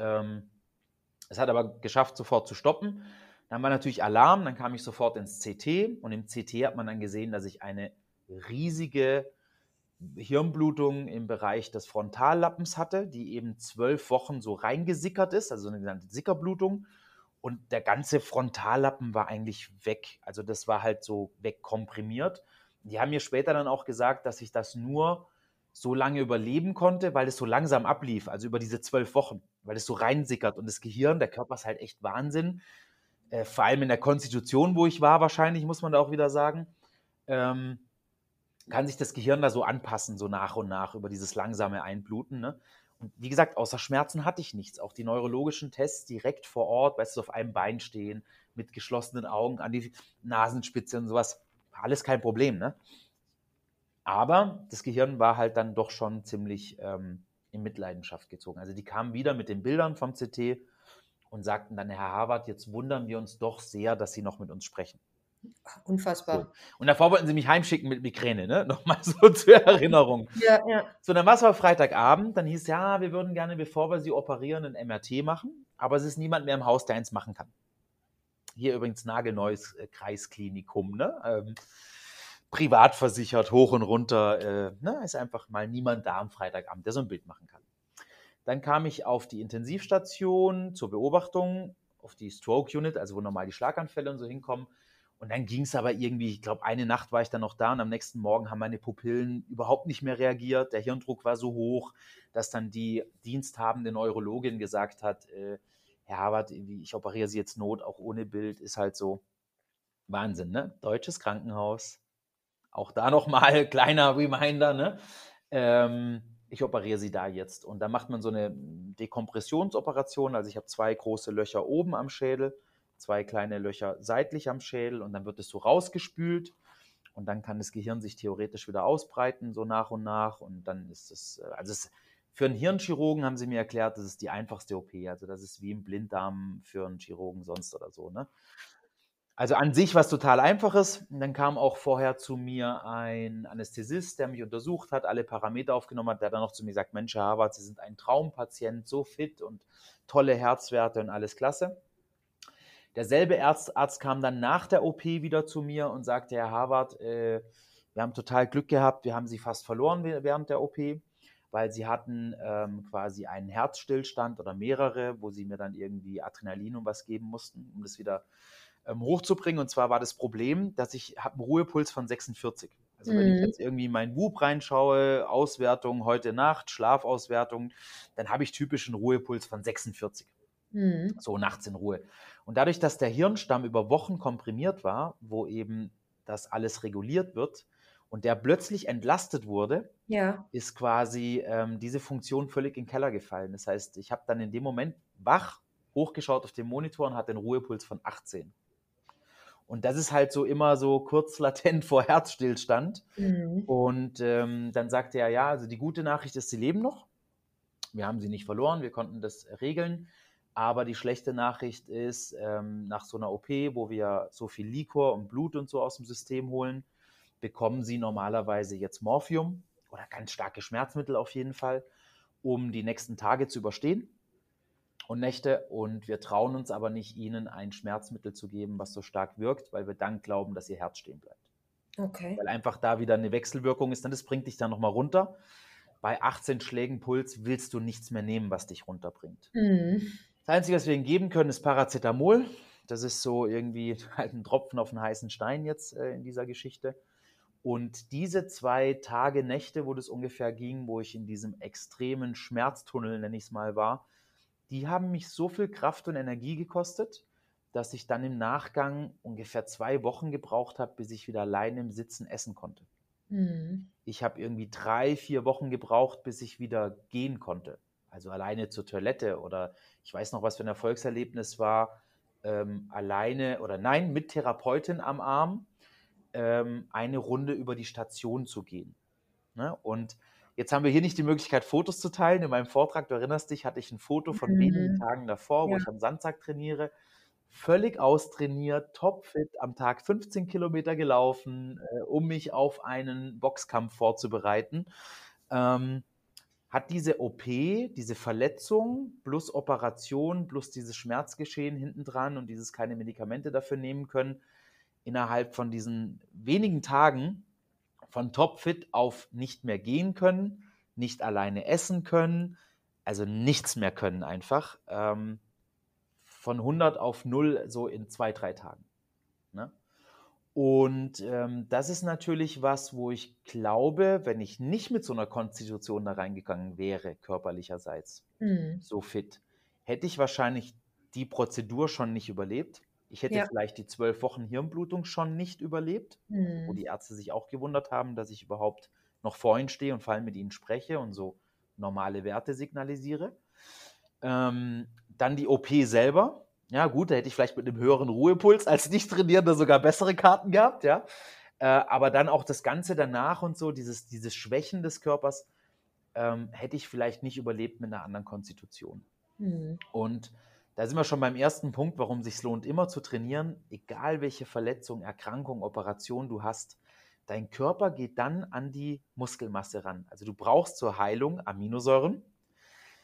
es hat aber geschafft, sofort zu stoppen. Dann war natürlich Alarm, dann kam ich sofort ins CT und im CT hat man dann gesehen, dass ich eine riesige Hirnblutung im Bereich des Frontallappens hatte, die eben 12 Wochen so reingesickert ist, also eine genannte Sickerblutung. Und der ganze Frontallappen war eigentlich weg. Also das war halt so wegkomprimiert. Die haben mir später dann auch gesagt, dass ich das nur so lange überleben konnte, weil es so langsam ablief, also über diese 12 Wochen, weil es so reinsickert. Und das Gehirn, der Körper ist halt echt Wahnsinn. Vor allem in der Konstitution, wo ich war, wahrscheinlich, muss man da auch wieder sagen, kann sich das Gehirn da so anpassen, so nach und nach über dieses langsame Einbluten. Ne? Und wie gesagt, außer Schmerzen hatte ich nichts. Auch die neurologischen Tests direkt vor Ort, weißt du, auf einem Bein stehen, mit geschlossenen Augen an die Nasenspitze und sowas, alles kein Problem. Ne? Aber das Gehirn war halt dann doch schon ziemlich in Mitleidenschaft gezogen. Also die kamen wieder mit den Bildern vom CT und sagten dann, Herr Harvard, jetzt wundern wir uns doch sehr, dass Sie noch mit uns sprechen. So. Unfassbar. Und davor wollten sie mich heimschicken mit Migräne, ne? Nochmal so zur Erinnerung. Ja, ja. So, dann war es aber Freitagabend, dann hieß ja, wir würden gerne, bevor wir sie operieren, ein MRT machen. aber es ist niemand mehr im Haus, der eins machen kann. Hier übrigens nagelneues Kreisklinikum, ne? Privat versichert, hoch und runter. Ne? Ist einfach mal niemand da am Freitagabend, der so ein Bild machen kann. Dann kam ich auf die Intensivstation zur Beobachtung, auf die Stroke Unit, also wo normal die Schlaganfälle und so hinkommen. Und dann ging es aber irgendwie, ich glaube, eine Nacht war ich dann noch da und am nächsten Morgen haben meine Pupillen überhaupt nicht mehr reagiert. Der Hirndruck war so hoch, dass dann die diensthabende Neurologin gesagt hat, Herr Habert, ich operiere Sie jetzt Not, auch ohne Bild, ist halt so Wahnsinn, ne? Deutsches Krankenhaus. Auch da nochmal kleiner Reminder, ne? Ich operiere Sie da jetzt. Und da macht man so eine Dekompressionsoperation. Also ich habe 2 große Löcher oben am Schädel, 2 kleine Löcher seitlich am Schädel und dann wird es so rausgespült und dann kann das Gehirn sich theoretisch wieder ausbreiten, so nach und nach. Und dann ist es, für einen Hirnchirurgen haben sie mir erklärt, das ist die einfachste OP. Also das ist wie im Blinddarm für einen Chirurgen sonst oder so, ne? Also an sich was total Einfaches. Und dann kam auch vorher zu mir ein Anästhesist, der mich untersucht hat, alle Parameter aufgenommen hat, der dann noch zu mir gesagt, Mensch, Herr Harvard, Sie sind ein Traumpatient, so fit und tolle Herzwerte und alles klasse. Derselbe Arzt kam dann nach der OP wieder zu mir und sagte, Herr Harvard, wir haben total Glück gehabt, wir haben Sie fast verloren während der OP, weil Sie hatten quasi einen Herzstillstand oder mehrere, wo Sie mir dann irgendwie Adrenalin und was geben mussten, um das wieder hochzubringen. Und zwar war das Problem, dass ich habe einen Ruhepuls von 46. Also wenn ich jetzt irgendwie in meinen Whoop reinschaue, Auswertung heute Nacht, Schlafauswertung, dann habe ich typisch einen Ruhepuls von 46. So nachts in Ruhe. Und dadurch, dass der Hirnstamm über Wochen komprimiert war, wo eben das alles reguliert wird und der plötzlich entlastet wurde, Ja. ist quasi diese Funktion völlig in den Keller gefallen. Das heißt, ich habe dann in dem Moment wach hochgeschaut auf den Monitor und hatte einen Ruhepuls von 18. Und das ist halt so immer so kurz latent vor Herzstillstand. Und dann sagte er, ja, also die gute Nachricht ist, Sie leben noch. Wir haben Sie nicht verloren, wir konnten das regeln. Aber die schlechte Nachricht ist, nach so einer OP, wo wir so viel Liquor und Blut und so aus dem System holen, bekommen Sie normalerweise jetzt Morphium oder ganz starke Schmerzmittel auf jeden Fall, um die nächsten Tage zu überstehen und Nächte. Und wir trauen uns aber nicht, Ihnen ein Schmerzmittel zu geben, was so stark wirkt, weil wir dann glauben, dass Ihr Herz stehen bleibt. Okay. Weil einfach da wieder eine Wechselwirkung ist, dann das bringt dich dann nochmal runter. Bei 18 Schlägen Puls willst du nichts mehr nehmen, was dich runterbringt. Das Einzige, was wir ihnen geben können, ist Paracetamol. Das ist so irgendwie halt ein Tropfen auf einen heißen Stein jetzt in dieser Geschichte. Und diese 2 Tage, Nächte, wo das ungefähr ging, wo ich in diesem extremen Schmerztunnel, nenne ich es mal, war, die haben mich so viel Kraft und Energie gekostet, dass ich dann im Nachgang ungefähr 2 Wochen gebraucht habe, bis ich wieder alleine im Sitzen essen konnte. Ich habe irgendwie 3, 4 Wochen gebraucht, bis ich wieder gehen konnte. Also alleine zur Toilette oder ich weiß noch, was für ein Erfolgserlebnis war, alleine oder nein, mit Therapeutin am Arm eine Runde über die Station zu gehen. Ne? Und jetzt haben wir hier nicht die Möglichkeit, Fotos zu teilen. In meinem Vortrag, du erinnerst dich, hatte ich ein Foto von wenigen Tagen davor, wo Ja. ich am Sandsack trainiere. Völlig austrainiert, topfit, am Tag 15 Kilometer gelaufen, um mich auf einen Boxkampf vorzubereiten. Hat diese OP, diese Verletzung plus Operation plus dieses Schmerzgeschehen hintendran und dieses keine Medikamente dafür nehmen können, innerhalb von diesen wenigen Tagen von topfit auf nicht mehr gehen können, nicht alleine essen können, also nichts mehr können einfach, von 100 auf 0 so in 2, 3 Tagen. Ne? Und das ist natürlich was, wo ich glaube, wenn ich nicht mit so einer Konstitution da reingegangen wäre, körperlicherseits, so fit, hätte ich wahrscheinlich die Prozedur schon nicht überlebt. Ich hätte Ja. vielleicht die 12 Wochen Hirnblutung schon nicht überlebt, wo die Ärzte sich auch gewundert haben, dass ich überhaupt noch vor ihnen stehe und vor allem mit ihnen spreche und so normale Werte signalisiere. Dann die OP selber. Ja, gut, da hätte ich vielleicht mit einem höheren Ruhepuls als Nicht-Trainierender sogar bessere Karten gehabt, ja. Aber dann auch das Ganze danach und so, dieses Schwächen des Körpers, hätte ich vielleicht nicht überlebt mit einer anderen Konstitution. Und da sind wir schon beim ersten Punkt, warum es sich lohnt, immer zu trainieren, egal welche Verletzung, Erkrankung, Operation du hast. Dein Körper geht dann an die Muskelmasse ran. Also du brauchst zur Heilung Aminosäuren.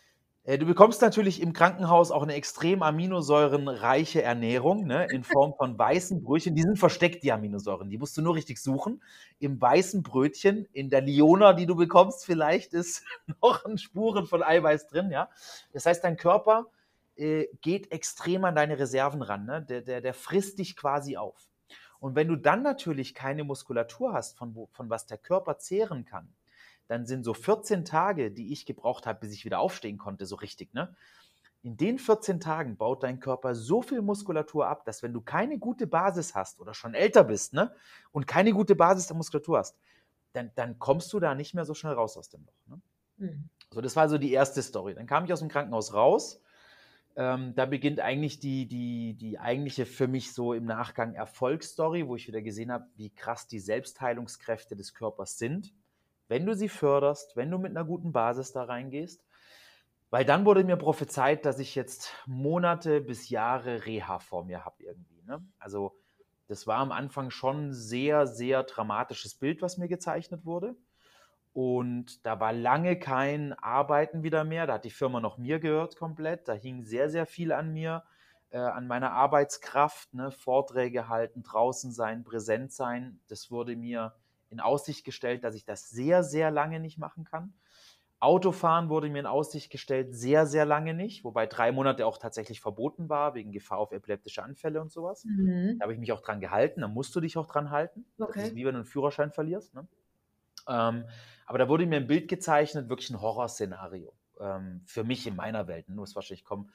Du bekommst natürlich im Krankenhaus auch eine extrem aminosäurenreiche Ernährung, ne, in Form von weißen Brötchen. Die sind versteckt, die Aminosäuren, die musst du nur richtig suchen. Im weißen Brötchen, in der Liona, die du bekommst vielleicht, ist noch 'n Spuren von Eiweiß drin, ja. Das heißt, dein Körper, geht extrem an deine Reserven ran, ne? Der frisst dich quasi auf. Und wenn du dann natürlich keine Muskulatur hast, von was der Körper zehren kann, dann sind so 14 Tage, die ich gebraucht habe, bis ich wieder aufstehen konnte, so richtig, ne? In den 14 Tagen baut dein Körper so viel Muskulatur ab, dass wenn du keine gute Basis hast oder schon älter bist, ne, und keine gute Basis der Muskulatur hast, dann kommst du da nicht mehr so schnell raus aus dem Loch, ne? Mhm. So, das war so die erste Story. Dann kam ich aus dem Krankenhaus raus. Da beginnt eigentlich die eigentliche für mich so im Nachgang Erfolgsstory, wo ich wieder gesehen habe, wie krass die Selbstheilungskräfte des Körpers sind, wenn du sie förderst, wenn du mit einer guten Basis da reingehst. Weil dann wurde mir prophezeit, dass ich jetzt Monate bis Jahre Reha vor mir habe irgendwie. Ne? Also das war am Anfang schon ein sehr, sehr dramatisches Bild, was mir gezeichnet wurde. Und da war lange kein Arbeiten wieder mehr. Da hat die Firma noch mir gehört komplett. Da hing sehr, sehr viel an mir, an meiner Arbeitskraft. Ne? Vorträge halten, draußen sein, präsent sein. Das wurde mir in Aussicht gestellt, dass ich das sehr, sehr lange nicht machen kann. Autofahren wurde mir in Aussicht gestellt, sehr, sehr lange nicht. Wobei 3 Monate auch tatsächlich verboten war, wegen Gefahr auf epileptische Anfälle und sowas. Da Mhm. habe ich mich auch dran gehalten. Da musst du dich auch dran halten. Das ist Okay. wie wenn du einen Führerschein verlierst. Ne? Ähm, aber da wurde mir ein Bild gezeichnet, wirklich ein Horrorszenario. Für mich in meiner Welt. Ne? Du wirst wahrscheinlich kommen,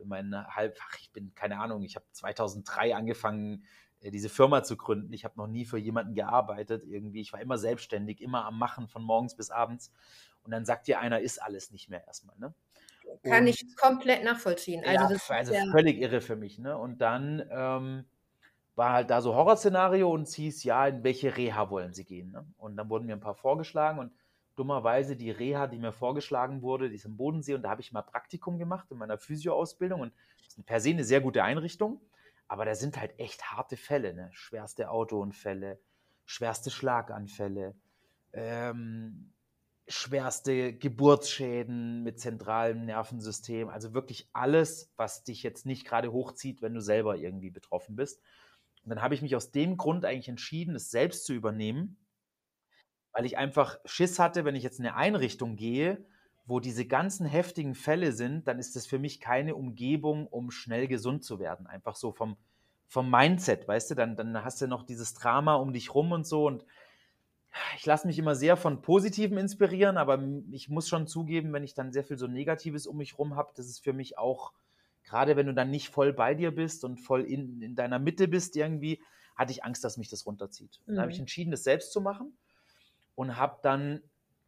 ich bin, keine Ahnung, ich habe 2003 angefangen, diese Firma zu gründen. Ich habe noch nie für jemanden gearbeitet irgendwie. Ich war immer selbstständig, immer am Machen von morgens bis abends. Und dann sagt dir einer, ist alles nicht mehr erstmal. Ne? Kann Und ich komplett nachvollziehen. Also, ja, das ist also ja völlig irre für mich. Ne? Und dann war halt da so Horrorszenario und es hieß, ja, in welche Reha wollen Sie gehen? Ne? Und dann wurden mir ein paar vorgeschlagen und dummerweise die Reha, die mir vorgeschlagen wurde, die ist im Bodensee und da habe ich mal Praktikum gemacht in meiner Physioausbildung und das ist per se eine sehr gute Einrichtung, aber da sind halt echt harte Fälle, ne? Schwerste Autounfälle, schwerste Schlaganfälle, ähm, schwerste Geburtsschäden mit zentralem Nervensystem, also wirklich alles, was dich jetzt nicht gerade hochzieht, wenn du selber irgendwie betroffen bist. Und dann habe ich mich aus dem Grund eigentlich entschieden, es selbst zu übernehmen, weil ich einfach Schiss hatte, wenn ich jetzt in eine Einrichtung gehe, wo diese ganzen heftigen Fälle sind, dann ist das für mich keine Umgebung, um schnell gesund zu werden. Einfach so vom Mindset, weißt du, dann hast du noch dieses Drama um dich rum und so. Und ich lasse mich immer sehr von Positivem inspirieren, aber ich muss schon zugeben, wenn ich dann sehr viel so Negatives um mich rum habe, das ist für mich auch, gerade wenn du dann nicht voll bei dir bist und voll in deiner Mitte bist irgendwie, hatte ich Angst, dass mich das runterzieht. Und dann habe ich mhm. entschieden, das selbst zu machen und habe dann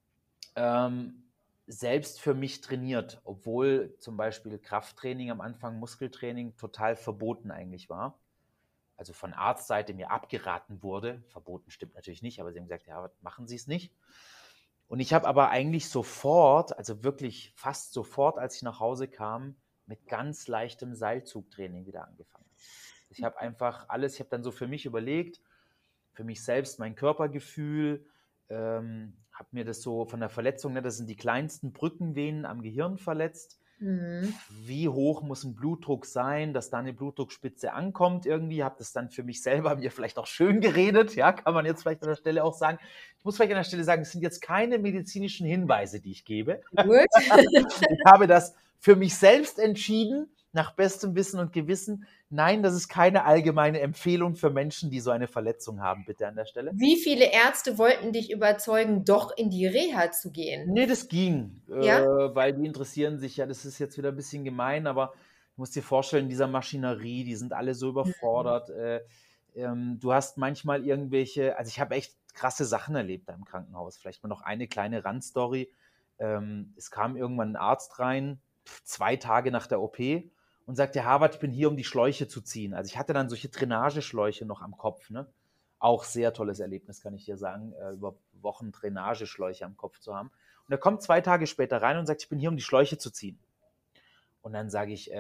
ähm, selbst für mich trainiert, obwohl zum Beispiel Krafttraining am Anfang, Muskeltraining total verboten eigentlich war. Also von Arztseite mir abgeraten wurde. Verboten stimmt natürlich nicht, aber sie haben gesagt, ja, machen Sie es nicht. Und ich habe aber eigentlich sofort, also wirklich fast sofort, als ich nach Hause kam, mit ganz leichtem Seilzugtraining wieder angefangen. Ich habe einfach alles, ich habe dann so für mich überlegt, für mich selbst mein Körpergefühl, habe mir das so von der Verletzung, ne, das sind die kleinsten Brückenvenen am Gehirn verletzt. Mhm. Wie hoch muss ein Blutdruck sein, dass da eine Blutdruckspitze ankommt irgendwie, habe das dann für mich selber mir vielleicht auch schön geredet, ja, kann man jetzt vielleicht an der Stelle auch sagen. Ich muss vielleicht an der Stelle sagen, es sind jetzt keine medizinischen Hinweise, die ich gebe. Gut. Ich habe das für mich selbst entschieden, nach bestem Wissen und Gewissen. Nein, das ist keine allgemeine Empfehlung für Menschen, die so eine Verletzung haben, bitte an der Stelle. Wie viele Ärzte wollten dich überzeugen, doch in die Reha zu gehen? Nee, das ging, Ja? weil die interessieren sich ja, das ist jetzt wieder ein bisschen gemein, aber du musst dir vorstellen, dieser Maschinerie, die sind alle so Mhm. überfordert. Du hast manchmal irgendwelche, also ich habe echt krasse Sachen erlebt da im Krankenhaus. Vielleicht mal noch eine kleine Randstory. Es kam irgendwann ein Arzt rein, 2 Tage nach der OP und sagte, Herr Harvard, ich bin hier, um die Schläuche zu ziehen. Also ich hatte dann solche Drainageschläuche noch am Kopf, ne? Auch sehr tolles Erlebnis, kann ich dir sagen, über Wochen Drainageschläuche am Kopf zu haben. Und er kommt 2 Tage später rein und sagt, ich bin hier, um die Schläuche zu ziehen. Und dann sage ich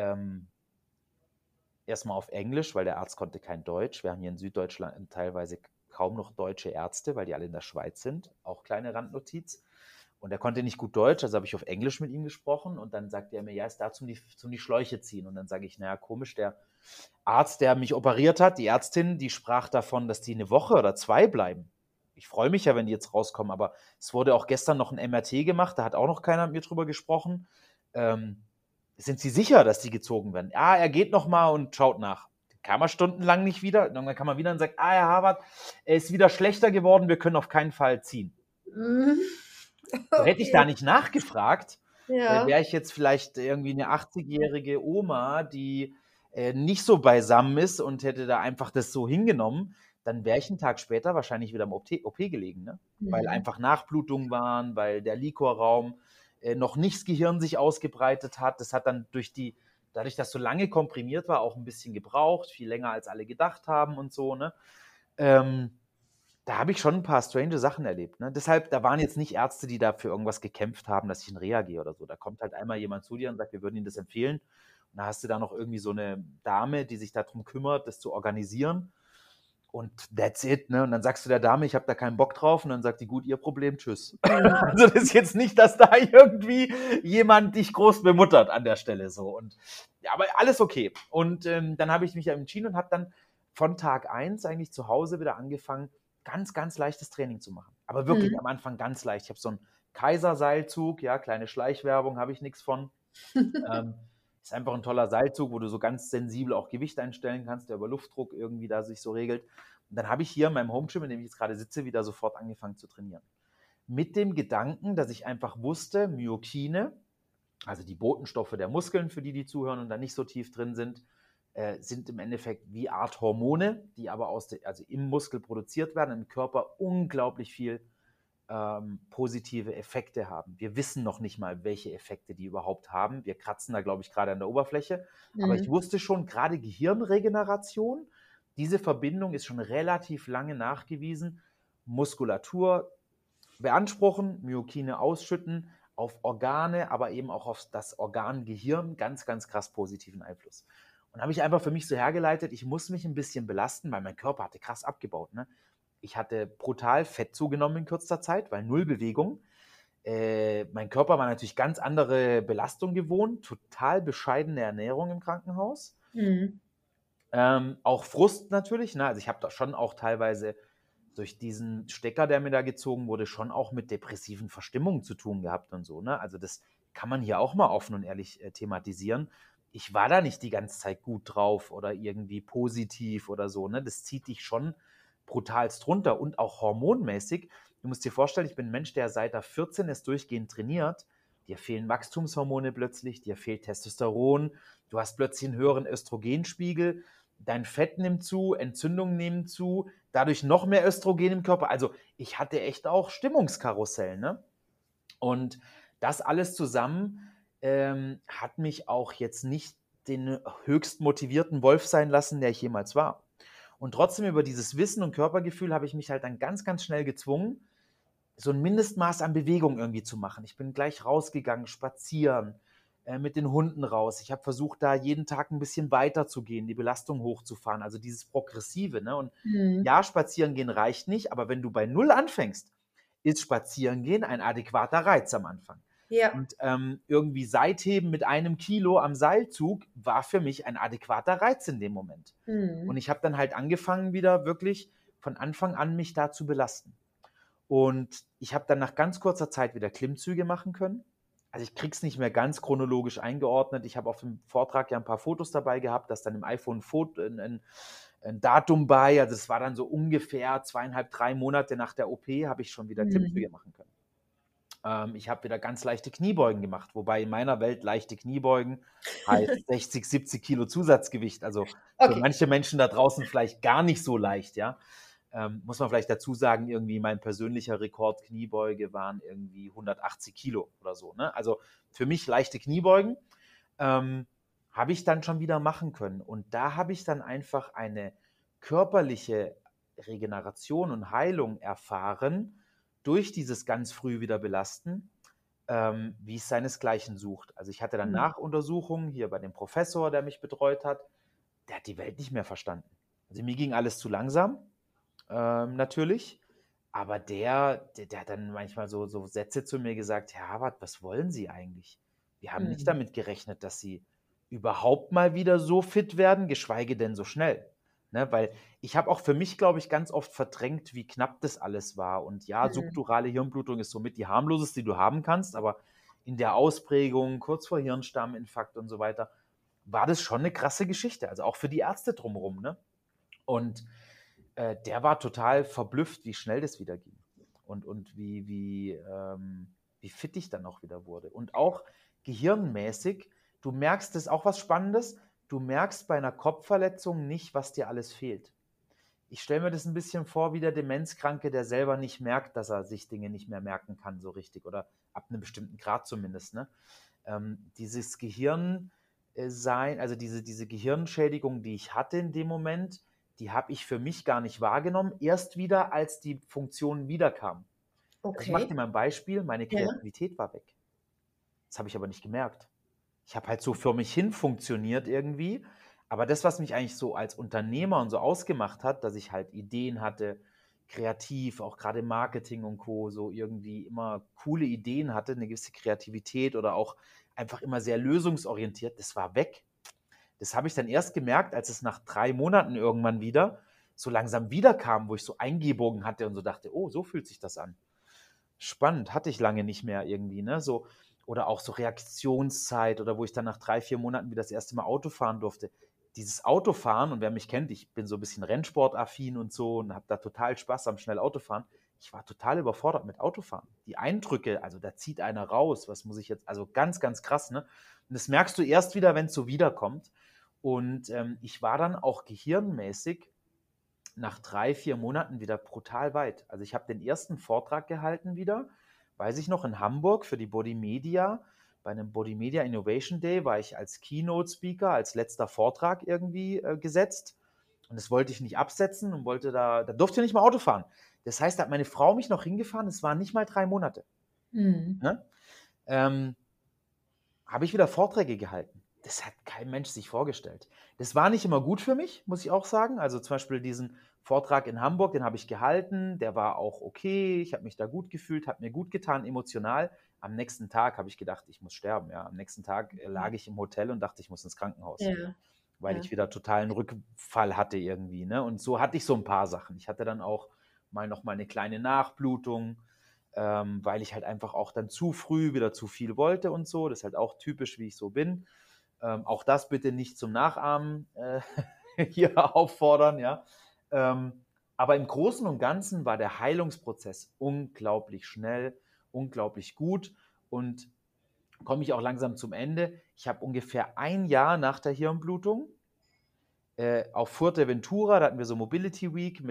erstmal auf Englisch, weil der Arzt konnte kein Deutsch. Wir haben hier in Süddeutschland teilweise kaum noch deutsche Ärzte, weil die alle in der Schweiz sind. Auch kleine Randnotiz. Und er konnte nicht gut Deutsch, also habe ich auf Englisch mit ihm gesprochen und dann sagte er mir, ja, ist da zum die Schläuche ziehen. Und dann sage ich, naja, komisch, der Arzt, der mich operiert hat, die Ärztin, die sprach davon, dass die eine Woche oder 2 bleiben. Ich freue mich ja, wenn die jetzt rauskommen, aber es wurde auch gestern noch ein MRT gemacht, da hat auch noch keiner mit mir drüber gesprochen. Sind Sie sicher, dass die gezogen werden? Ja, er geht noch mal und schaut nach. Kam er stundenlang nicht wieder. Und dann kam er wieder und sagt, Herr Harvard, er ist wieder schlechter geworden, wir können auf keinen Fall ziehen. Mhm. So hätte ich da Okay. nicht nachgefragt, Ja. wäre ich jetzt vielleicht irgendwie eine 80-jährige Oma, die nicht so beisammen ist und hätte da einfach das so hingenommen, dann wäre ich einen Tag später wahrscheinlich wieder im OP gelegen, ne? Weil Mhm. einfach Nachblutungen waren, weil der Liquorraum noch nicht das Gehirn sich ausgebreitet hat. Das hat dann dadurch, dass so lange komprimiert war, auch ein bisschen gebraucht, viel länger als alle gedacht haben und so, ne? Da habe ich schon ein paar strange Sachen erlebt, ne? Deshalb, da waren jetzt nicht Ärzte, die da für irgendwas gekämpft haben, dass ich in Reha gehe oder so. Da kommt halt einmal jemand zu dir und sagt, wir würden Ihnen das empfehlen. Und da hast du da noch irgendwie so eine Dame, die sich darum kümmert, das zu organisieren. Und that's it, ne? Und dann sagst du der Dame, ich habe da keinen Bock drauf. Und dann sagt die, gut, ihr Problem, tschüss. Mhm. Also das ist jetzt nicht, dass da irgendwie jemand dich groß bemuttert an der Stelle so. Und ja, aber alles okay. Und dann habe ich mich entschieden und habe dann von Tag 1 eigentlich zu Hause wieder angefangen, ganz, ganz leichtes Training zu machen. Aber wirklich Mhm. am Anfang ganz leicht. Ich habe so einen Kaiserseilzug, ja, kleine Schleichwerbung, habe ich nichts von. Ähm, Ist einfach ein toller Seilzug, wo du so ganz sensibel auch Gewicht einstellen kannst, der über Luftdruck irgendwie da sich so regelt. Und dann habe ich hier in meinem Home-Gym, in dem ich jetzt gerade sitze, wieder sofort angefangen zu trainieren. Mit dem Gedanken, dass ich einfach wusste, Myokine, also die Botenstoffe der Muskeln, für die, die zuhören und da nicht so tief drin sind im Endeffekt wie Art Hormone, die aber also im Muskel produziert werden, im Körper unglaublich viel positive Effekte haben. Wir wissen noch nicht mal, welche Effekte die überhaupt haben. Wir kratzen da, glaube ich, gerade an der Oberfläche. Aber ich Mhm. wusste schon, gerade Gehirnregeneration, diese Verbindung ist schon relativ lange nachgewiesen. Muskulatur beanspruchen, Myokine ausschütten, auf Organe, aber eben auch auf das Organ Gehirn ganz, ganz krass positiven Einfluss. Und habe ich einfach für mich so hergeleitet, ich muss mich ein bisschen belasten, weil mein Körper hatte krass abgebaut. Ne? Ich hatte brutal Fett zugenommen in kürzester Zeit, weil null Bewegung. Mein Körper war natürlich ganz andere Belastung gewohnt, total bescheidene Ernährung im Krankenhaus. Mhm. Auch Frust natürlich. Ne? Also ich habe da schon auch teilweise durch diesen Stecker, der mir da gezogen wurde, schon auch mit depressiven Verstimmungen zu tun gehabt und so. Ne? Also das kann man hier auch mal offen und ehrlich thematisieren. Ich war da nicht die ganze Zeit gut drauf oder irgendwie positiv oder so. Ne? Das zieht dich schon brutalst runter und auch hormonmäßig. Du musst dir vorstellen, ich bin ein Mensch, der seit er 14 ist durchgehend trainiert. Dir fehlen Wachstumshormone plötzlich, dir fehlt Testosteron, du hast plötzlich einen höheren Östrogenspiegel, dein Fett nimmt zu, Entzündungen nehmen zu, dadurch noch mehr Östrogen im Körper. Also ich hatte echt auch Stimmungskarussell, ne? Und das alles zusammen hat mich auch jetzt nicht den höchst motivierten Wolf sein lassen, der ich jemals war. Und trotzdem über dieses Wissen und Körpergefühl habe ich mich halt dann ganz, ganz schnell gezwungen, so ein Mindestmaß an Bewegung irgendwie zu machen. Ich bin gleich rausgegangen, spazieren, mit den Hunden raus. Ich habe versucht, da jeden Tag ein bisschen weiter zu gehen, die Belastung hochzufahren, also dieses Progressive. Ne? Und Mhm. ja, spazieren gehen reicht nicht, aber wenn du bei Null anfängst, ist spazieren gehen ein adäquater Reiz am Anfang. Ja. Und irgendwie Seitheben mit 1 Kilo am Seilzug war für mich ein adäquater Reiz in dem Moment. Und Mhm. ich habe dann halt angefangen, wieder wirklich von Anfang an mich da zu belasten. Und ich habe dann nach ganz kurzer Zeit wieder Klimmzüge machen können. Also ich krieg's nicht mehr ganz chronologisch eingeordnet. Ich habe auf dem Vortrag ja ein paar Fotos dabei gehabt, dass dann im iPhone ein Datum bei. Also es war dann so ungefähr 2,5, 3 Monate nach der OP, habe ich schon wieder Mhm. Klimmzüge machen können. Ich habe wieder ganz leichte Kniebeugen gemacht, wobei in meiner Welt leichte Kniebeugen heißt 60, 70 Kilo Zusatzgewicht. Also für Okay. manche Menschen da draußen vielleicht gar nicht so leicht, ja. Muss man vielleicht dazu sagen, irgendwie mein persönlicher Rekord Kniebeuge waren irgendwie 180 Kilo oder so. Ne? Also für mich leichte Kniebeugen habe ich dann schon wieder machen können. Und da habe ich dann einfach eine körperliche Regeneration und Heilung erfahren durch dieses ganz früh wieder belasten, wie es seinesgleichen sucht. Also ich hatte dann Mhm. Nachuntersuchungen hier bei dem Professor, der mich betreut hat. Der hat die Welt nicht mehr verstanden. Also mir ging alles zu langsam, natürlich. Aber der hat dann manchmal so Sätze zu mir gesagt: „Herr Harvard, was wollen Sie eigentlich? Wir haben nicht Mhm. damit gerechnet, dass Sie überhaupt mal wieder so fit werden, geschweige denn so schnell.“ Ne, weil ich habe auch für mich, glaube ich, ganz oft verdrängt, wie knapp das alles war. Und ja, Mhm. subdurale Hirnblutung ist somit die harmloseste, die du haben kannst, aber in der Ausprägung, kurz vor Hirnstamminfarkt und so weiter, war das schon eine krasse Geschichte. Also auch für die Ärzte drumherum, ne? Und der war total verblüfft, wie schnell das wieder ging und wie fit ich dann auch wieder wurde. Und auch gehirnmäßig, du merkst, das ist auch was Spannendes, du merkst bei einer Kopfverletzung nicht, was dir alles fehlt. Ich stelle mir das ein bisschen vor wie der Demenzkranke, der selber nicht merkt, dass er sich Dinge nicht mehr merken kann so richtig oder ab einem bestimmten Grad zumindest. Ne? Dieses Gehirn sein, also diese Gehirnschädigung, die ich hatte in dem Moment, die habe ich für mich gar nicht wahrgenommen, erst wieder, als die Funktion wiederkam. Also ich mache dir Okay. mal ein Beispiel, meine Ja. Kreativität war weg. Das habe ich aber nicht gemerkt. Ich habe halt so für mich hin funktioniert irgendwie. Aber das, was mich eigentlich so als Unternehmer und so ausgemacht hat, dass ich halt Ideen hatte, kreativ, auch gerade Marketing und Co., so irgendwie immer coole Ideen hatte, eine gewisse Kreativität oder auch einfach immer sehr lösungsorientiert, das war weg. Das habe ich dann erst gemerkt, als es nach 3 Monaten irgendwann wieder so langsam wiederkam, wo ich so Eingebungen hatte und so dachte, oh, so fühlt sich das an. Spannend, hatte ich lange nicht mehr irgendwie, ne? So, oder auch so Reaktionszeit oder wo ich dann nach 3, 4 Monaten wieder das erste Mal Auto fahren durfte. Dieses Autofahren, und wer mich kennt, ich bin so ein bisschen Rennsportaffin und so und habe da total Spaß am schnell Autofahren. Ich war total überfordert mit Autofahren. Die Eindrücke, also da zieht einer raus, was muss ich jetzt, also ganz, ganz krass, ne? Und das merkst du erst wieder, wenn es so wiederkommt. Und ich war dann auch gehirnmäßig nach 3, 4 Monaten wieder brutal weit. Also ich habe den ersten Vortrag gehalten wieder, weiß ich noch, in Hamburg für die Body Media. Bei einem Body Media Innovation Day war ich als Keynote Speaker, als letzter Vortrag irgendwie gesetzt. Und das wollte ich nicht absetzen und da durfte ich nicht mal Auto fahren. Das heißt, da hat meine Frau mich noch hingefahren, es waren nicht mal 3 Monate. Mhm. Ne? Ähm, Habe ich wieder Vorträge gehalten. Das hat kein Mensch sich vorgestellt. Das war nicht immer gut für mich, muss ich auch sagen. Also zum Beispiel diesen Vortrag in Hamburg, den habe ich gehalten, der war auch okay, ich habe mich da gut gefühlt, hat mir gut getan, emotional. Am nächsten Tag habe ich gedacht, ich muss sterben. Ja. Am nächsten Tag lag ich im Hotel und dachte, ich muss ins Krankenhaus, Ja, weil ja. ich wieder totalen Rückfall hatte irgendwie. Ne? Und so hatte ich so ein paar Sachen. Ich hatte dann auch noch mal eine kleine Nachblutung, weil ich halt einfach auch dann zu früh wieder zu viel wollte und so. Das ist halt auch typisch, wie ich so bin. Auch das bitte nicht zum Nachahmen hier auffordern, ja. Aber im Großen und Ganzen war der Heilungsprozess unglaublich schnell, unglaublich gut und komme ich auch langsam zum Ende. Ich habe ungefähr ein Jahr nach der Hirnblutung auf Fuerteventura, da hatten wir so Mobility Week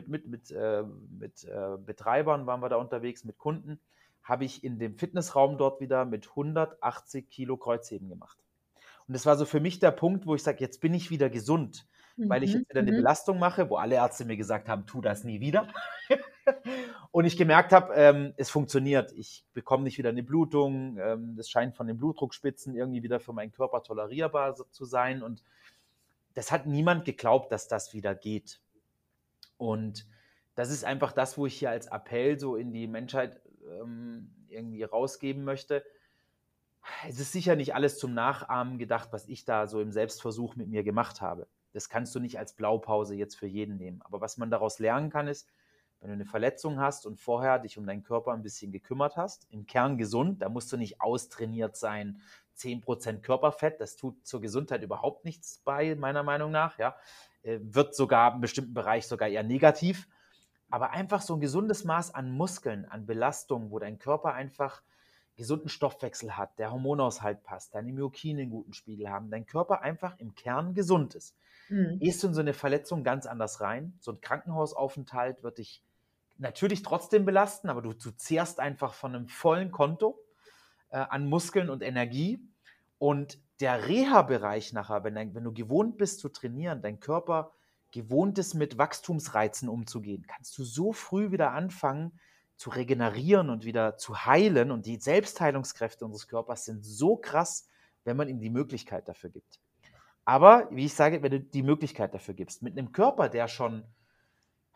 mit Betreibern, waren wir da unterwegs, mit Kunden, habe ich in dem Fitnessraum dort wieder mit 180 Kilo Kreuzheben gemacht. Und das war so für mich der Punkt, wo ich sage, jetzt bin ich wieder gesund, weil ich Mhm. jetzt wieder eine Mhm. Belastung mache, wo alle Ärzte mir gesagt haben, tu das nie wieder. Und ich gemerkt habe, es funktioniert. Ich bekomme nicht wieder eine Blutung. Das scheint von den Blutdruckspitzen irgendwie wieder für meinen Körper tolerierbar zu sein. Und das hat niemand geglaubt, dass das wieder geht. Und das ist einfach das, wo ich hier als Appell so in die Menschheit irgendwie rausgeben möchte. Es ist sicher nicht alles zum Nachahmen gedacht, was ich da so im Selbstversuch mit mir gemacht habe. Das kannst du nicht als Blaupause jetzt für jeden nehmen. Aber was man daraus lernen kann, ist, wenn du eine Verletzung hast und vorher dich um deinen Körper ein bisschen gekümmert hast, im Kern gesund, da musst du nicht austrainiert sein, 10% Körperfett, das tut zur Gesundheit überhaupt nichts bei, meiner Meinung nach, ja. Wird sogar im bestimmten Bereich sogar eher negativ. Aber einfach so ein gesundes Maß an Muskeln, an Belastung, wo dein Körper einfach gesunden Stoffwechsel hat, der Hormonaushalt passt, deine Myokine einen guten Spiegel haben, dein Körper einfach im Kern gesund ist. Mhm. Gehst du in so eine Verletzung ganz anders rein. So ein Krankenhausaufenthalt wird dich natürlich trotzdem belasten, aber du zehrst einfach von einem vollen Konto an Muskeln und Energie. Und der Reha-Bereich nachher, wenn du gewohnt bist zu trainieren, dein Körper gewohnt ist, mit Wachstumsreizen umzugehen, kannst du so früh wieder anfangen zu regenerieren und wieder zu heilen. Und die Selbstheilungskräfte unseres Körpers sind so krass, wenn man ihm die Möglichkeit dafür gibt. Aber, wie ich sage, wenn du die Möglichkeit dafür gibst, mit einem Körper, der schon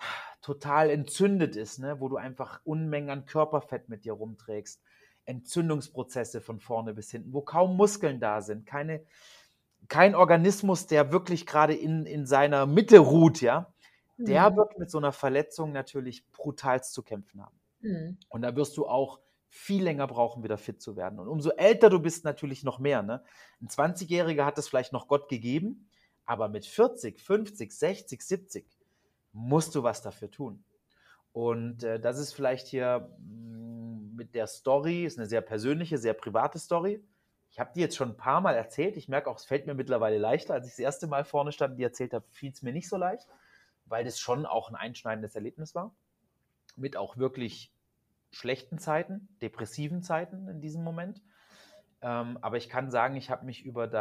total entzündet ist, ne? Wo du einfach Unmengen an Körperfett mit dir rumträgst, Entzündungsprozesse von vorne bis hinten, wo kaum Muskeln da sind, kein Organismus, der wirklich gerade in seiner Mitte ruht, ja, der Mhm. wird mit so einer Verletzung natürlich brutalst zu kämpfen haben. Mhm. Und da wirst du auch viel länger brauchen, wieder fit zu werden. Und umso älter du bist, natürlich noch mehr. Ne? Ein 20-Jähriger hat es vielleicht noch Gott gegeben, aber mit 40, 50, 60, 70 musst du was dafür tun. Und das ist vielleicht hier mit der Story, ist eine sehr persönliche, sehr private Story. Ich habe die jetzt schon ein paar Mal erzählt. Ich merke auch, es fällt mir mittlerweile leichter. Als ich das erste Mal vorne stand und die erzählt habe, fiel es mir nicht so leicht, weil das schon auch ein einschneidendes Erlebnis war. Mit auch wirklich schlechten Zeiten, depressiven Zeiten in diesem Moment. Aber ich kann sagen, ich habe mich über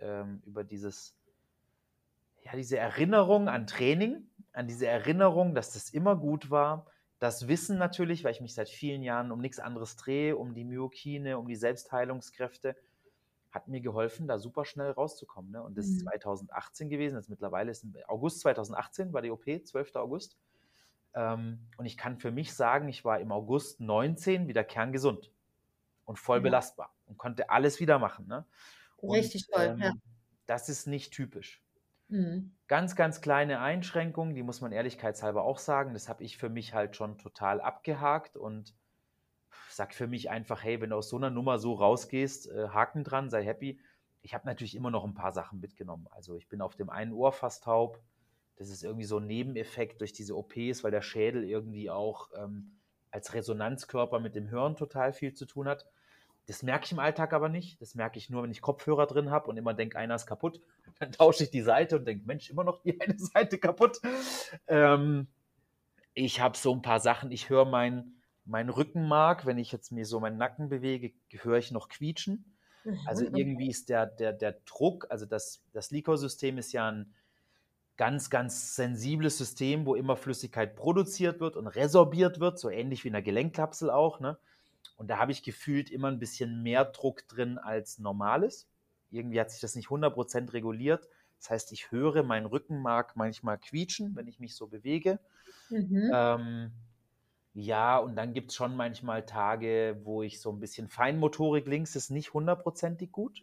diese Erinnerung an Training, an diese Erinnerung, dass das immer gut war, das Wissen natürlich, weil ich mich seit vielen Jahren um nichts anderes drehe, um die Myokine, um die Selbstheilungskräfte, hat mir geholfen, da super schnell rauszukommen. Ne? Und das ist Mhm. 2018 gewesen, jetzt mittlerweile ist August 2018 war die OP, 12. August. Und ich kann für mich sagen, ich war im August 19 wieder kerngesund und voll Ja, belastbar und konnte alles wieder machen. Ne? Und richtig toll, ja. das ist nicht typisch. Mhm. Ganz, ganz kleine Einschränkungen, die muss man ehrlichkeitshalber auch sagen. Das habe ich für mich halt schon total abgehakt und sage für mich einfach, hey, wenn du aus so einer Nummer so rausgehst, Haken dran, sei happy. Ich habe natürlich immer noch ein paar Sachen mitgenommen. Also ich bin auf dem einen Ohr fast taub. Das ist irgendwie so ein Nebeneffekt durch diese OPs, weil der Schädel irgendwie auch als Resonanzkörper mit dem Hirn total viel zu tun hat. Das merke ich im Alltag aber nicht. Das merke ich nur, wenn ich Kopfhörer drin habe und immer denke, einer ist kaputt. Dann tausche ich die Seite und denke, Mensch, immer noch die eine Seite kaputt. Ähm, Ich habe so ein paar Sachen. Ich höre mein Rückenmark, wenn ich jetzt mir so meinen Nacken bewege, höre ich noch quietschen. Also Mhm. irgendwie ist der Druck, also das Liquor-System ist ja ein ganz, ganz sensibles System, wo immer Flüssigkeit produziert wird und resorbiert wird, so ähnlich wie in der Gelenkkapsel auch. Ne? Und da habe ich gefühlt immer ein bisschen mehr Druck drin als normales. Irgendwie hat sich das nicht 100% reguliert. Das heißt, ich höre meinen Rückenmark manchmal quietschen, wenn ich mich so bewege. Mhm. Ähm, ja, und dann gibt es schon manchmal Tage, wo ich so ein bisschen Feinmotorik links ist nicht hundertprozentig gut.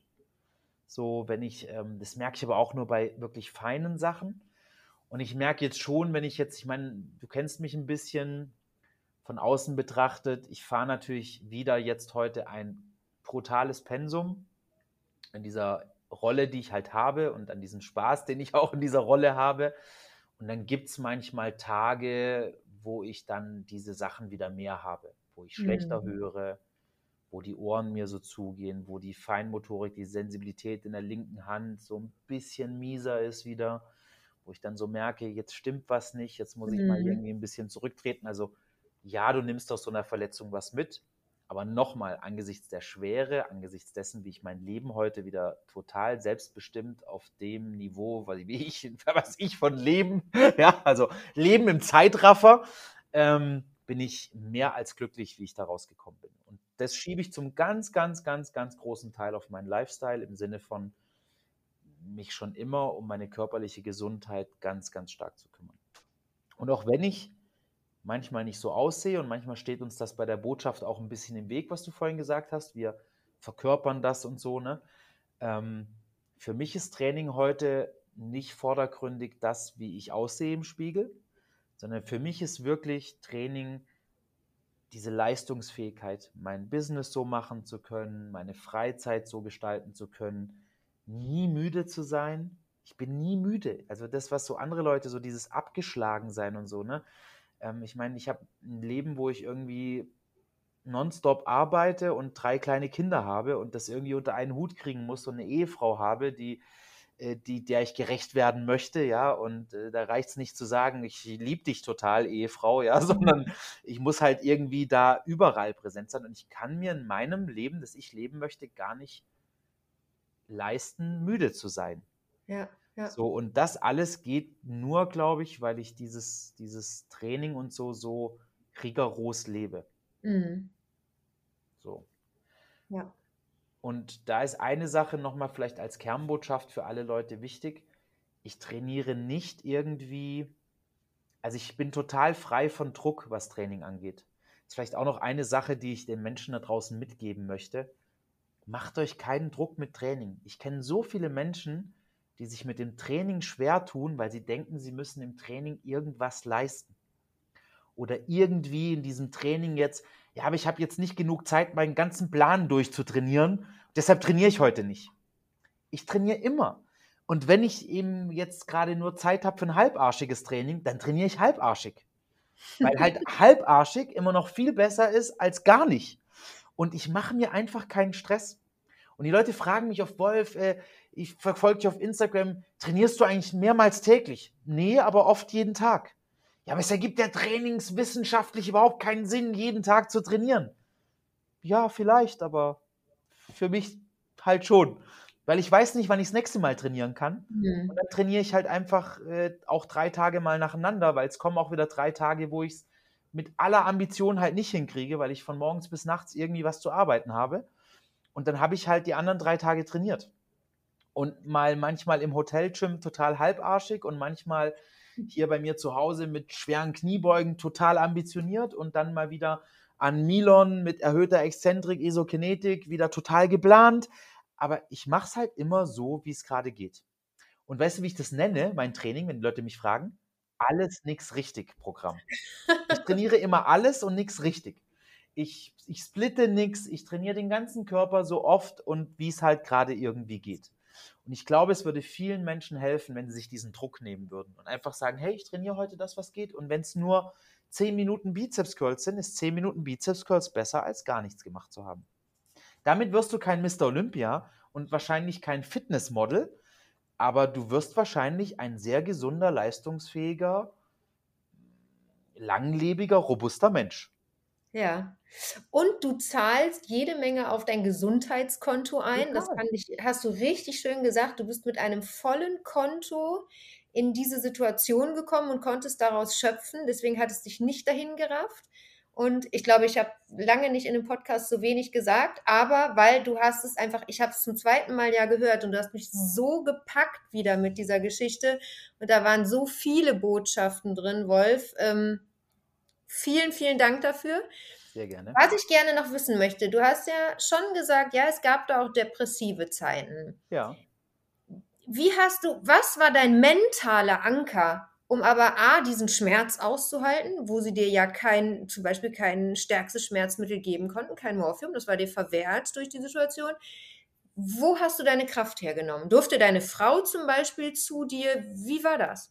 So, das merke ich aber auch nur bei wirklich feinen Sachen. Und ich merke jetzt schon, ich meine, du kennst mich ein bisschen von außen betrachtet, ich fahre natürlich wieder jetzt heute ein brutales Pensum in dieser Rolle, die ich halt habe und an diesem Spaß, den ich auch in dieser Rolle habe. Und dann gibt es manchmal Tage, wo ich dann diese Sachen wieder mehr habe, wo ich schlechter Mhm. höre, wo die Ohren mir so zugehen, wo die Feinmotorik, die Sensibilität in der linken Hand so ein bisschen mieser ist wieder, wo ich dann so merke, jetzt stimmt was nicht, jetzt muss ich mal Mhm. irgendwie ein bisschen zurücktreten. Also ja, du nimmst aus so einer Verletzung was mit, aber nochmal, angesichts der Schwere, angesichts dessen, wie ich mein Leben heute wieder total selbstbestimmt auf dem Niveau, was ich von Leben, ja, also Leben im Zeitraffer, bin ich mehr als glücklich, wie ich da rausgekommen bin. Und das schiebe ich zum ganz, ganz, ganz, ganz großen Teil auf meinen Lifestyle im Sinne von mich schon immer um meine körperliche Gesundheit ganz, ganz stark zu kümmern. Und auch wenn ich manchmal nicht so aussehe und manchmal steht uns das bei der Botschaft auch ein bisschen im Weg, was du vorhin gesagt hast, wir verkörpern das und so, ne? Ähm, für mich ist Training heute nicht vordergründig das, wie ich aussehe im Spiegel, sondern für mich ist wirklich Training diese Leistungsfähigkeit, mein Business so machen zu können, meine Freizeit so gestalten zu können, nie müde zu sein. Ich bin nie müde. Also das, was so andere Leute, so dieses Abgeschlagensein und so, ne? Ich meine, ich habe ein Leben, wo ich irgendwie nonstop arbeite und 3 kleine Kinder habe und das irgendwie unter einen Hut kriegen muss und eine Ehefrau habe, der ich gerecht werden möchte, ja, und da reicht es nicht zu sagen, ich liebe dich total, Ehefrau, ja, sondern ich muss halt irgendwie da überall präsent sein und ich kann mir in meinem Leben, das ich leben möchte, gar nicht leisten, müde zu sein. Ja, ja. So, und das alles geht nur, glaube ich, weil ich dieses Training und so rigoros lebe. Mhm. So. Ja. Und da ist eine Sache nochmal vielleicht als Kernbotschaft für alle Leute wichtig. Ich trainiere nicht irgendwie Also ich bin total frei von Druck, was Training angeht. Das ist vielleicht auch noch eine Sache, die ich den Menschen da draußen mitgeben möchte. Macht euch keinen Druck mit Training. Ich kenne so viele Menschen, die sich mit dem Training schwer tun, weil sie denken, sie müssen im Training irgendwas leisten. Oder irgendwie in diesem Training jetzt, ja, aber ich habe jetzt nicht genug Zeit, meinen ganzen Plan durchzutrainieren. Deshalb trainiere ich heute nicht. Ich trainiere immer. Und wenn ich eben jetzt gerade nur Zeit habe für ein halbarschiges Training, dann trainiere ich halbarschig. Weil halt halbarschig immer noch viel besser ist als gar nicht. Und ich mache mir einfach keinen Stress. Und die Leute fragen mich auf Wolf, ich verfolge dich auf Instagram, trainierst du eigentlich mehrmals täglich? Nee, aber oft jeden Tag. Ja, aber es ergibt ja trainingswissenschaftlich überhaupt keinen Sinn, jeden Tag zu trainieren. Ja, vielleicht, aber für mich halt schon. Weil ich weiß nicht, wann ich das nächste Mal trainieren kann. Und Mhm. dann trainiere ich halt einfach auch 3 Tage mal nacheinander, weil es kommen auch wieder 3 Tage, wo ich es mit aller Ambition halt nicht hinkriege, weil ich von morgens bis nachts irgendwie was zu arbeiten habe. Und dann habe ich halt die anderen 3 Tage trainiert. Und manchmal im Hotelgym total halbarschig und manchmal hier bei mir zu Hause mit schweren Kniebeugen total ambitioniert und dann mal wieder an Milon mit erhöhter Exzentrik, Isokinetik wieder total geplant. Aber ich mache es halt immer so, wie es gerade geht. Und weißt du, wie ich das nenne, mein Training, wenn die Leute mich fragen? Alles nix richtig Programm. Ich trainiere immer alles und nichts richtig. Ich splitte nichts, ich trainiere den ganzen Körper so oft und wie es halt gerade irgendwie geht. Und ich glaube, es würde vielen Menschen helfen, wenn sie sich diesen Druck nehmen würden und einfach sagen, hey, ich trainiere heute das, was geht. Und wenn es nur 10 Minuten Bizeps Curls sind, ist 10 Minuten Bizeps Curls besser, als gar nichts gemacht zu haben. Damit wirst du kein Mr. Olympia und wahrscheinlich kein Fitnessmodel, aber du wirst wahrscheinlich ein sehr gesunder, leistungsfähiger, langlebiger, robuster Mensch. Ja. Und du zahlst jede Menge auf dein Gesundheitskonto ein. Das Total. hast du richtig schön gesagt. Du bist mit einem vollen Konto in diese Situation gekommen und konntest daraus schöpfen. Deswegen hat es dich nicht dahin gerafft. Und ich glaube, ich habe lange nicht in dem Podcast so wenig gesagt, aber weil du hast es einfach, ich habe es zum zweiten Mal ja gehört und du hast mich so gepackt wieder mit dieser Geschichte. Und da waren so viele Botschaften drin, Wolf. Vielen, vielen Dank dafür. Sehr gerne. Was ich gerne noch wissen möchte, du hast ja schon gesagt, ja, es gab da auch depressive Zeiten. Ja. Was war dein mentaler Anker, um aber A, diesen Schmerz auszuhalten, wo sie dir ja zum Beispiel kein stärkstes Schmerzmittel geben konnten, kein Morphium, das war dir verwehrt durch die Situation. Wo hast du deine Kraft hergenommen? Durfte deine Frau zum Beispiel zu dir? Wie war das?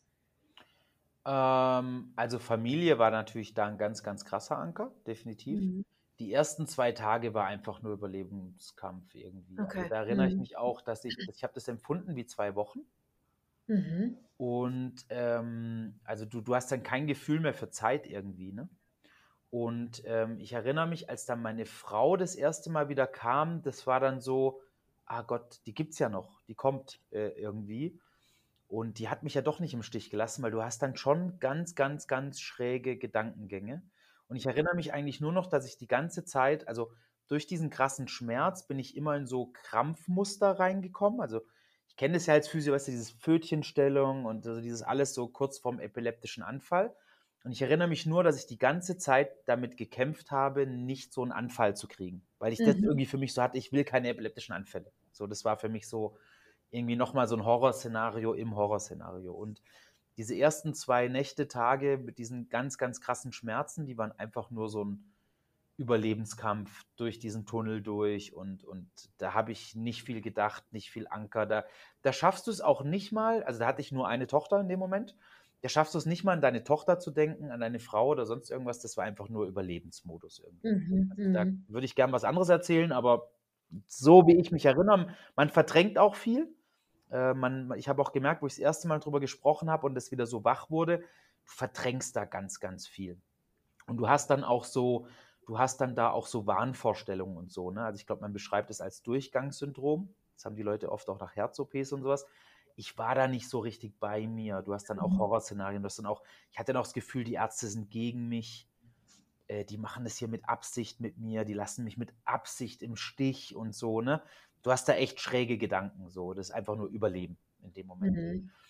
Also Familie war natürlich da ein ganz, ganz krasser Anker, definitiv. Mhm. Die ersten 2 Tage war einfach nur Überlebenskampf irgendwie. Also Okay. da erinnere ich Mhm. mich auch, ich habe das empfunden wie 2 Wochen. Mhm. Und also du hast dann kein Gefühl mehr für Zeit irgendwie, ne? Und ich erinnere mich, als dann meine Frau das erste Mal wieder kam, das war dann so, ah Gott, die gibt's ja noch, die kommt irgendwie. Und die hat mich ja doch nicht im Stich gelassen, weil du hast dann schon ganz, ganz, ganz schräge Gedankengänge. Und ich erinnere mich eigentlich nur noch, dass ich die ganze Zeit, also durch diesen krassen Schmerz bin ich immer in so Krampfmuster reingekommen. Also ich kenne das ja als Physio, weißt du, dieses Pfötchenstellung und also dieses alles so kurz vorm epileptischen Anfall. Und ich erinnere mich nur, dass ich die ganze Zeit damit gekämpft habe, nicht so einen Anfall zu kriegen. Weil ich das Mhm. irgendwie für mich so hatte, ich will keine epileptischen Anfälle. So, das war für mich so irgendwie nochmal so ein Horrorszenario im Horrorszenario. Und diese ersten 2 Nächte, Tage mit diesen ganz, ganz krassen Schmerzen, die waren einfach nur so ein Überlebenskampf durch diesen Tunnel durch und da habe ich nicht viel gedacht, nicht viel Anker. Da schaffst du es auch nicht mal, also da hatte ich nur eine Tochter in dem Moment, da schaffst du es nicht mal an deine Tochter zu denken, an deine Frau oder sonst irgendwas, das war einfach nur Überlebensmodus irgendwie. Mhm. Also da Mhm. würde ich gern was anderes erzählen, aber so wie ich mich erinnere, man verdrängt auch viel. Ich habe auch gemerkt, wo ich das erste Mal drüber gesprochen habe und es wieder so wach wurde, du verdrängst da ganz, ganz viel. Und du hast dann da auch so Wahnvorstellungen und so, ne? Also ich glaube, man beschreibt es als Durchgangssyndrom. Das haben die Leute oft auch nach Herz-OPs und sowas. Ich war da nicht so richtig bei mir. Du hast dann auch Mhm. Horrorszenarien, ich hatte dann auch das Gefühl, die Ärzte sind gegen mich, die machen das hier mit Absicht mit mir, die lassen mich mit Absicht im Stich und so, ne? Du hast da echt schräge Gedanken, so. Das ist einfach nur Überleben in dem Moment. Mhm.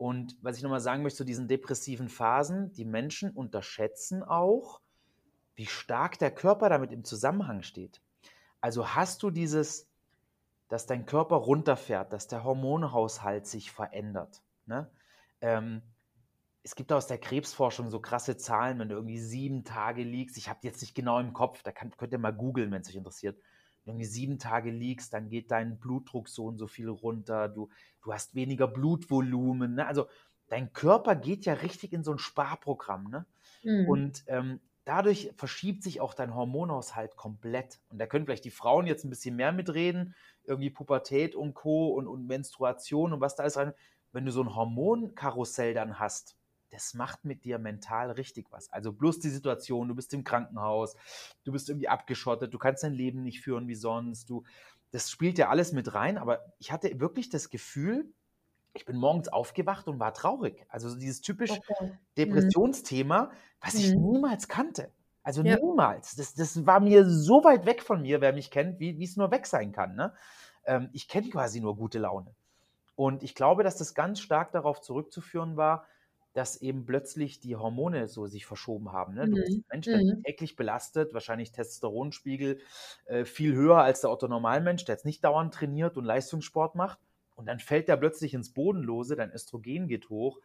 Und was ich nochmal sagen möchte zu diesen depressiven Phasen, die Menschen unterschätzen auch, wie stark der Körper damit im Zusammenhang steht. Also hast du dieses, dass dein Körper runterfährt, dass der Hormonhaushalt sich verändert. Ne? Ähm, Es gibt aus der Krebsforschung so krasse Zahlen, wenn du irgendwie 7 Tage liegst. Ich habe die jetzt nicht genau im Kopf, könnt ihr mal googeln, wenn es euch interessiert. Wenn du irgendwie 7 Tage liegst, dann geht dein Blutdruck so und so viel runter. Du hast weniger Blutvolumen. Ne? Also dein Körper geht ja richtig in so ein Sparprogramm. Ne? Mhm. Und dadurch verschiebt sich auch dein Hormonhaushalt komplett. Und da können vielleicht die Frauen jetzt ein bisschen mehr mitreden, irgendwie Pubertät und Co. und Menstruation und was da alles rein. Wenn du so ein Hormonkarussell dann hast, das macht mit dir mental richtig was. Also bloß die Situation, du bist im Krankenhaus, du bist irgendwie abgeschottet, du kannst dein Leben nicht führen wie sonst. Das spielt ja alles mit rein, aber ich hatte wirklich das Gefühl, ich bin morgens aufgewacht und war traurig. Also so dieses typisch Okay. Mhm. Depressionsthema, was ich Mhm. niemals kannte. Also Ja. niemals. Das war mir so weit weg von mir, wer mich kennt, wie es nur weg sein kann. Ne? Ich kenne quasi nur gute Laune. Und ich glaube, dass das ganz stark darauf zurückzuführen war, dass eben plötzlich die Hormone so sich verschoben haben. Ne? Du bist Mhm. ein Mensch, der ist Mhm. täglich belastet, wahrscheinlich Testosteronspiegel viel höher als der Otto-Normalmensch, der jetzt nicht dauernd trainiert und Leistungssport macht. Und dann fällt der plötzlich ins Bodenlose, dein Östrogen geht hoch.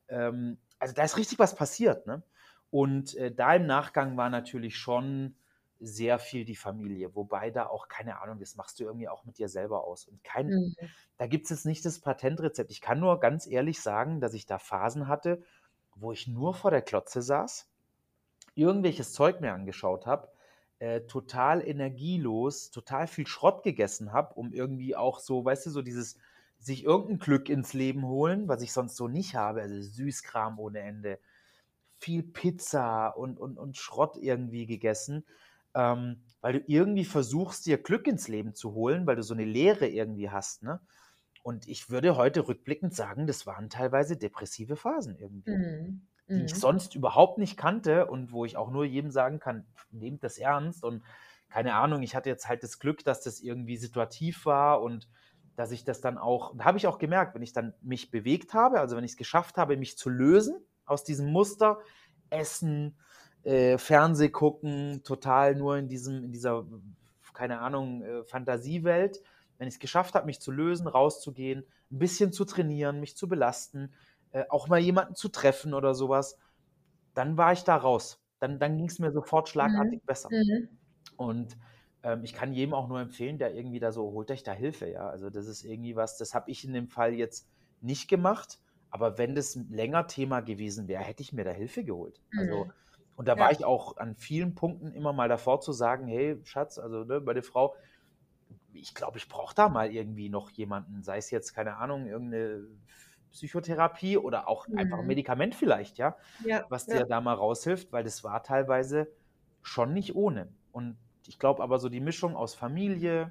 Also da ist richtig was passiert. Ne? Und da im Nachgang war natürlich schon sehr viel die Familie, wobei da auch, keine Ahnung, das machst du irgendwie auch mit dir selber aus. Und Mhm. da gibt es jetzt nicht das Patentrezept. Ich kann nur ganz ehrlich sagen, dass ich da Phasen hatte, wo ich nur vor der Klotze saß, irgendwelches Zeug mir angeschaut habe, total energielos, total viel Schrott gegessen habe, um irgendwie auch so, weißt du, so dieses sich irgendein Glück ins Leben holen, was ich sonst so nicht habe, also Süßkram ohne Ende, viel Pizza und Schrott irgendwie gegessen, weil du irgendwie versuchst, dir Glück ins Leben zu holen, weil du so eine Leere irgendwie hast, ne? Und ich würde heute rückblickend sagen, das waren teilweise depressive Phasen irgendwie, Mhm. die ich Mhm. sonst überhaupt nicht kannte und wo ich auch nur jedem sagen kann, nehmt das ernst. Und keine Ahnung, ich hatte jetzt halt das Glück, dass das irgendwie situativ war und dass ich das dann auch, da habe ich auch gemerkt, wenn ich dann mich bewegt habe, also wenn ich es geschafft habe, mich zu lösen aus diesem Muster, Essen, Fernseh gucken, total nur in dieser, keine Ahnung, Fantasiewelt, wenn ich es geschafft habe, mich zu lösen, rauszugehen, ein bisschen zu trainieren, mich zu belasten, auch mal jemanden zu treffen oder sowas, dann war ich da raus. Dann ging es mir sofort Mhm. schlagartig besser. Mhm. Und ich kann jedem auch nur empfehlen, der irgendwie da so, holt euch da Hilfe, ja. Also das ist irgendwie was, das habe ich in dem Fall jetzt nicht gemacht, aber wenn das ein länger Thema gewesen wäre, hätte ich mir da Hilfe geholt. Also, Mhm. und da war Ja. ich auch an vielen Punkten immer mal davor zu sagen, hey, Schatz, also ne, meine Frau, ich glaube, ich brauche da mal irgendwie noch jemanden, sei es jetzt, keine Ahnung, irgendeine Psychotherapie oder auch einfach ein Mhm. Medikament vielleicht, ja, Ja. was dir Ja. da mal raushilft, weil das war teilweise schon nicht ohne. Und ich glaube aber so die Mischung aus Familie,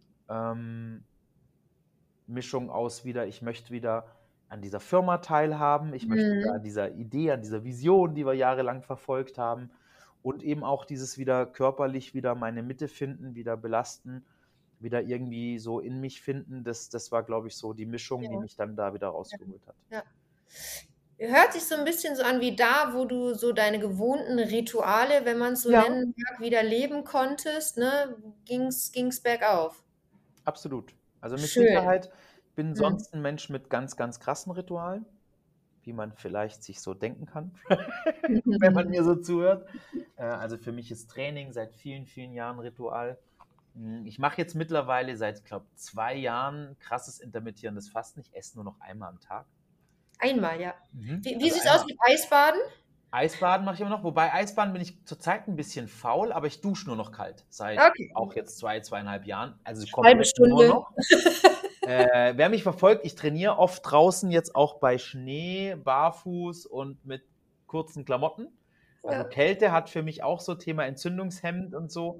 ähm, Mischung aus wieder, ich möchte wieder an dieser Firma teilhaben, ich möchte wieder Mhm. an dieser Idee, an dieser Vision, die wir jahrelang verfolgt haben und eben auch dieses wieder körperlich wieder meine Mitte finden, wieder belasten, wieder irgendwie so in mich finden, das war, glaube ich, so die Mischung, die Ja. mich dann da wieder Ja. rausgeholt hat. Ja. Hört sich so ein bisschen so an wie da, wo du so deine gewohnten Rituale, wenn man's so Ja, nennen mag, wieder leben konntest, ne? Ging's bergauf. absolut. Also mit Schön. Sicherheit bin Mhm. sonst ein Mensch mit ganz, ganz krassen Ritualen, wie man vielleicht sich so denken kann, wenn man mir so zuhört. Also für mich ist Training seit vielen, vielen Jahren Ritual. Ich mache jetzt mittlerweile seit, glaube ich, 2 Jahren krasses intermittierendes Fasten. Ich esse nur noch einmal am Tag. Einmal, ja. Wie Also sieht's aus einmal. mit Eisbaden? Eisbaden mache ich immer noch, wobei Eisbaden bin ich zurzeit ein bisschen faul, aber ich dusche nur noch kalt. Seit Okay, auch jetzt 2, 2,5 Jahren. Also halbe komplett nur Stunde. noch. Wer mich verfolgt, ich trainiere oft draußen jetzt auch bei Schnee, barfuß und mit kurzen Klamotten. Also Ja. Kälte hat für mich auch so Thema entzündungshemmend und so.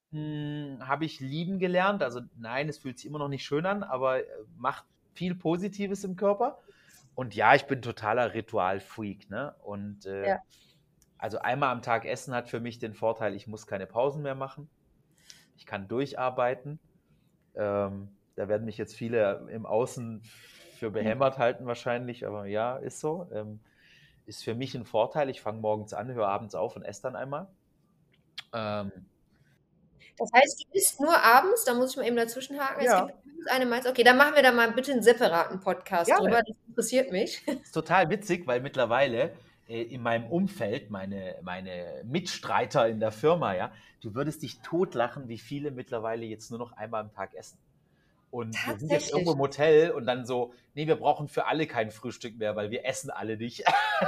Habe ich lieben gelernt. Also nein, es fühlt sich immer noch nicht schön an, aber macht viel Positives im Körper. Und ja, ich bin totaler Ritualfreak, ne? Und Ja. also einmal am Tag essen hat für mich den Vorteil, ich muss keine Pausen mehr machen. Ich kann durcharbeiten. Da werden mich jetzt viele im Außen für behämmert halten wahrscheinlich, aber ja, ist so. Ist für mich ein Vorteil. Ich fange morgens an, höre abends auf und esse dann einmal. Ähm, Das heißt, du isst nur abends, da muss ich mal eben dazwischenhaken. Es gibt ja, abends eine Mahlzeit. Okay, dann machen wir da mal bitte einen separaten Podcast gerne. drüber. Das interessiert mich. Ist total witzig, weil mittlerweile in meinem Umfeld, meine Mitstreiter in der Firma, ja, du würdest dich totlachen, wie viele mittlerweile jetzt nur noch einmal am Tag essen. Und wir sind jetzt irgendwo Tatsächlich. im Hotel und dann so, nee, wir brauchen für alle kein Frühstück mehr, weil wir essen alle nicht.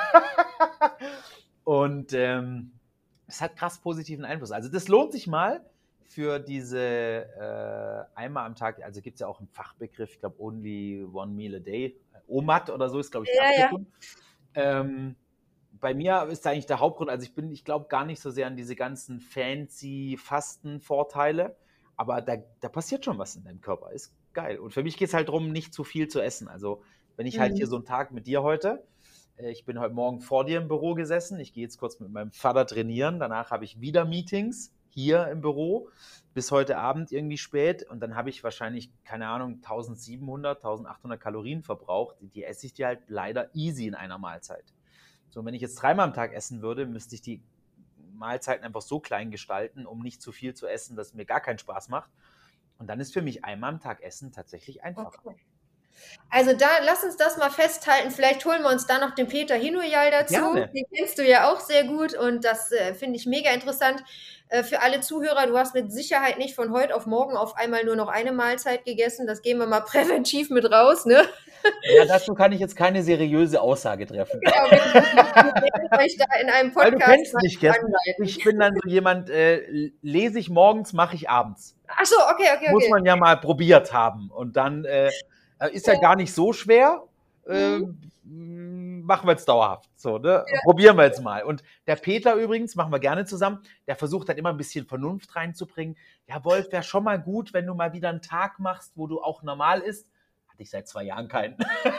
Und es hat krass positiven Einfluss. Also das lohnt sich mal für diese einmal am Tag, also gibt es ja auch einen Fachbegriff, ich glaube Only One Meal a Day, OMAD oder so ist, glaube ich, die Ja, ja. Abkürzung. Bei mir ist eigentlich der Hauptgrund, also ich glaube gar nicht so sehr an diese ganzen fancy Fastenvorteile, aber da passiert schon was in deinem Körper, ist geil. Und für mich geht es halt darum, nicht zu viel zu essen. Also wenn ich halt hier Mhm. so einen Tag mit dir heute, ich bin heute Morgen vor dir im Büro gesessen, ich gehe jetzt kurz mit meinem Vater trainieren, danach habe ich wieder Meetings hier im Büro bis heute Abend irgendwie spät und dann habe ich wahrscheinlich, keine Ahnung, 1700, 1800 Kalorien verbraucht. Die esse ich dir halt leider easy in einer Mahlzeit. So, wenn ich jetzt dreimal am Tag essen würde, müsste ich die Mahlzeiten einfach so klein gestalten, um nicht zu viel zu essen, dass es mir gar keinen Spaß macht. Und dann ist für mich einmal am Tag Essen tatsächlich einfacher. Okay. Also da, lass uns das mal festhalten. Vielleicht holen wir uns da noch den Peter Hinuyal dazu. Gerne. Den kennst du ja auch sehr gut und das finde ich mega interessant. Für alle Zuhörer, du hast mit Sicherheit nicht von heute auf morgen auf einmal nur noch eine Mahlzeit gegessen. Das gehen wir mal präventiv mit raus, ne? Ja, dazu kann ich jetzt keine seriöse Aussage treffen. Genau, wir werden euch da in einem Weil du Podcast kennst mal mich, Kerstin. anleiten. Ich bin dann so jemand, lese ich morgens, mache ich abends. Ach so, okay, okay, Muss okay. man ja mal probiert haben. Und dann ist ja Ja. gar nicht so schwer. Mhm. Machen wir jetzt dauerhaft. So, ne? Probieren wir jetzt mal. Und der Peter übrigens, machen wir gerne zusammen, der versucht halt immer ein bisschen Vernunft reinzubringen. Ja, Wolf, wäre schon mal gut, wenn du mal wieder einen Tag machst, wo du auch normal isst. Hatte ich seit 2 Jahren keinen.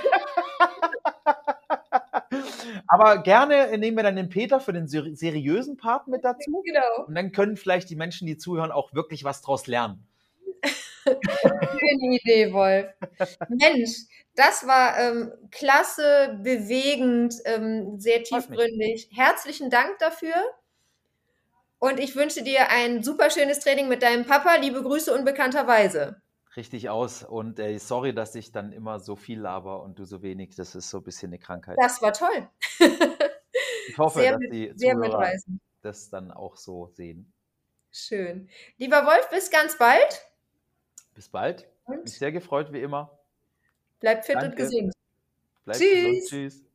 Aber gerne nehmen wir dann den Peter für den seriösen Part mit dazu. Genau. Und dann können vielleicht die Menschen, die zuhören, auch wirklich was draus lernen. Schöne Idee, Wolf. Mensch, das war klasse, bewegend, sehr Freut mich. tiefgründig. Herzlichen Dank dafür. Und ich wünsche dir ein super schönes Training mit deinem Papa. Liebe Grüße unbekannterweise. Richtig aus. Und sorry, dass ich dann immer so viel laber und du so wenig. Das ist so ein bisschen eine Krankheit. Das war toll. Ich hoffe, Sehr, dass die sehr Zuhörer mitreißend. das dann auch so sehen. Schön. Lieber Wolf, bis ganz bald Bis bald. Mich und sehr gefreut, wie immer. bleib fit und Danke. gesund. Bleib gesund. Tschüss. Tschüss.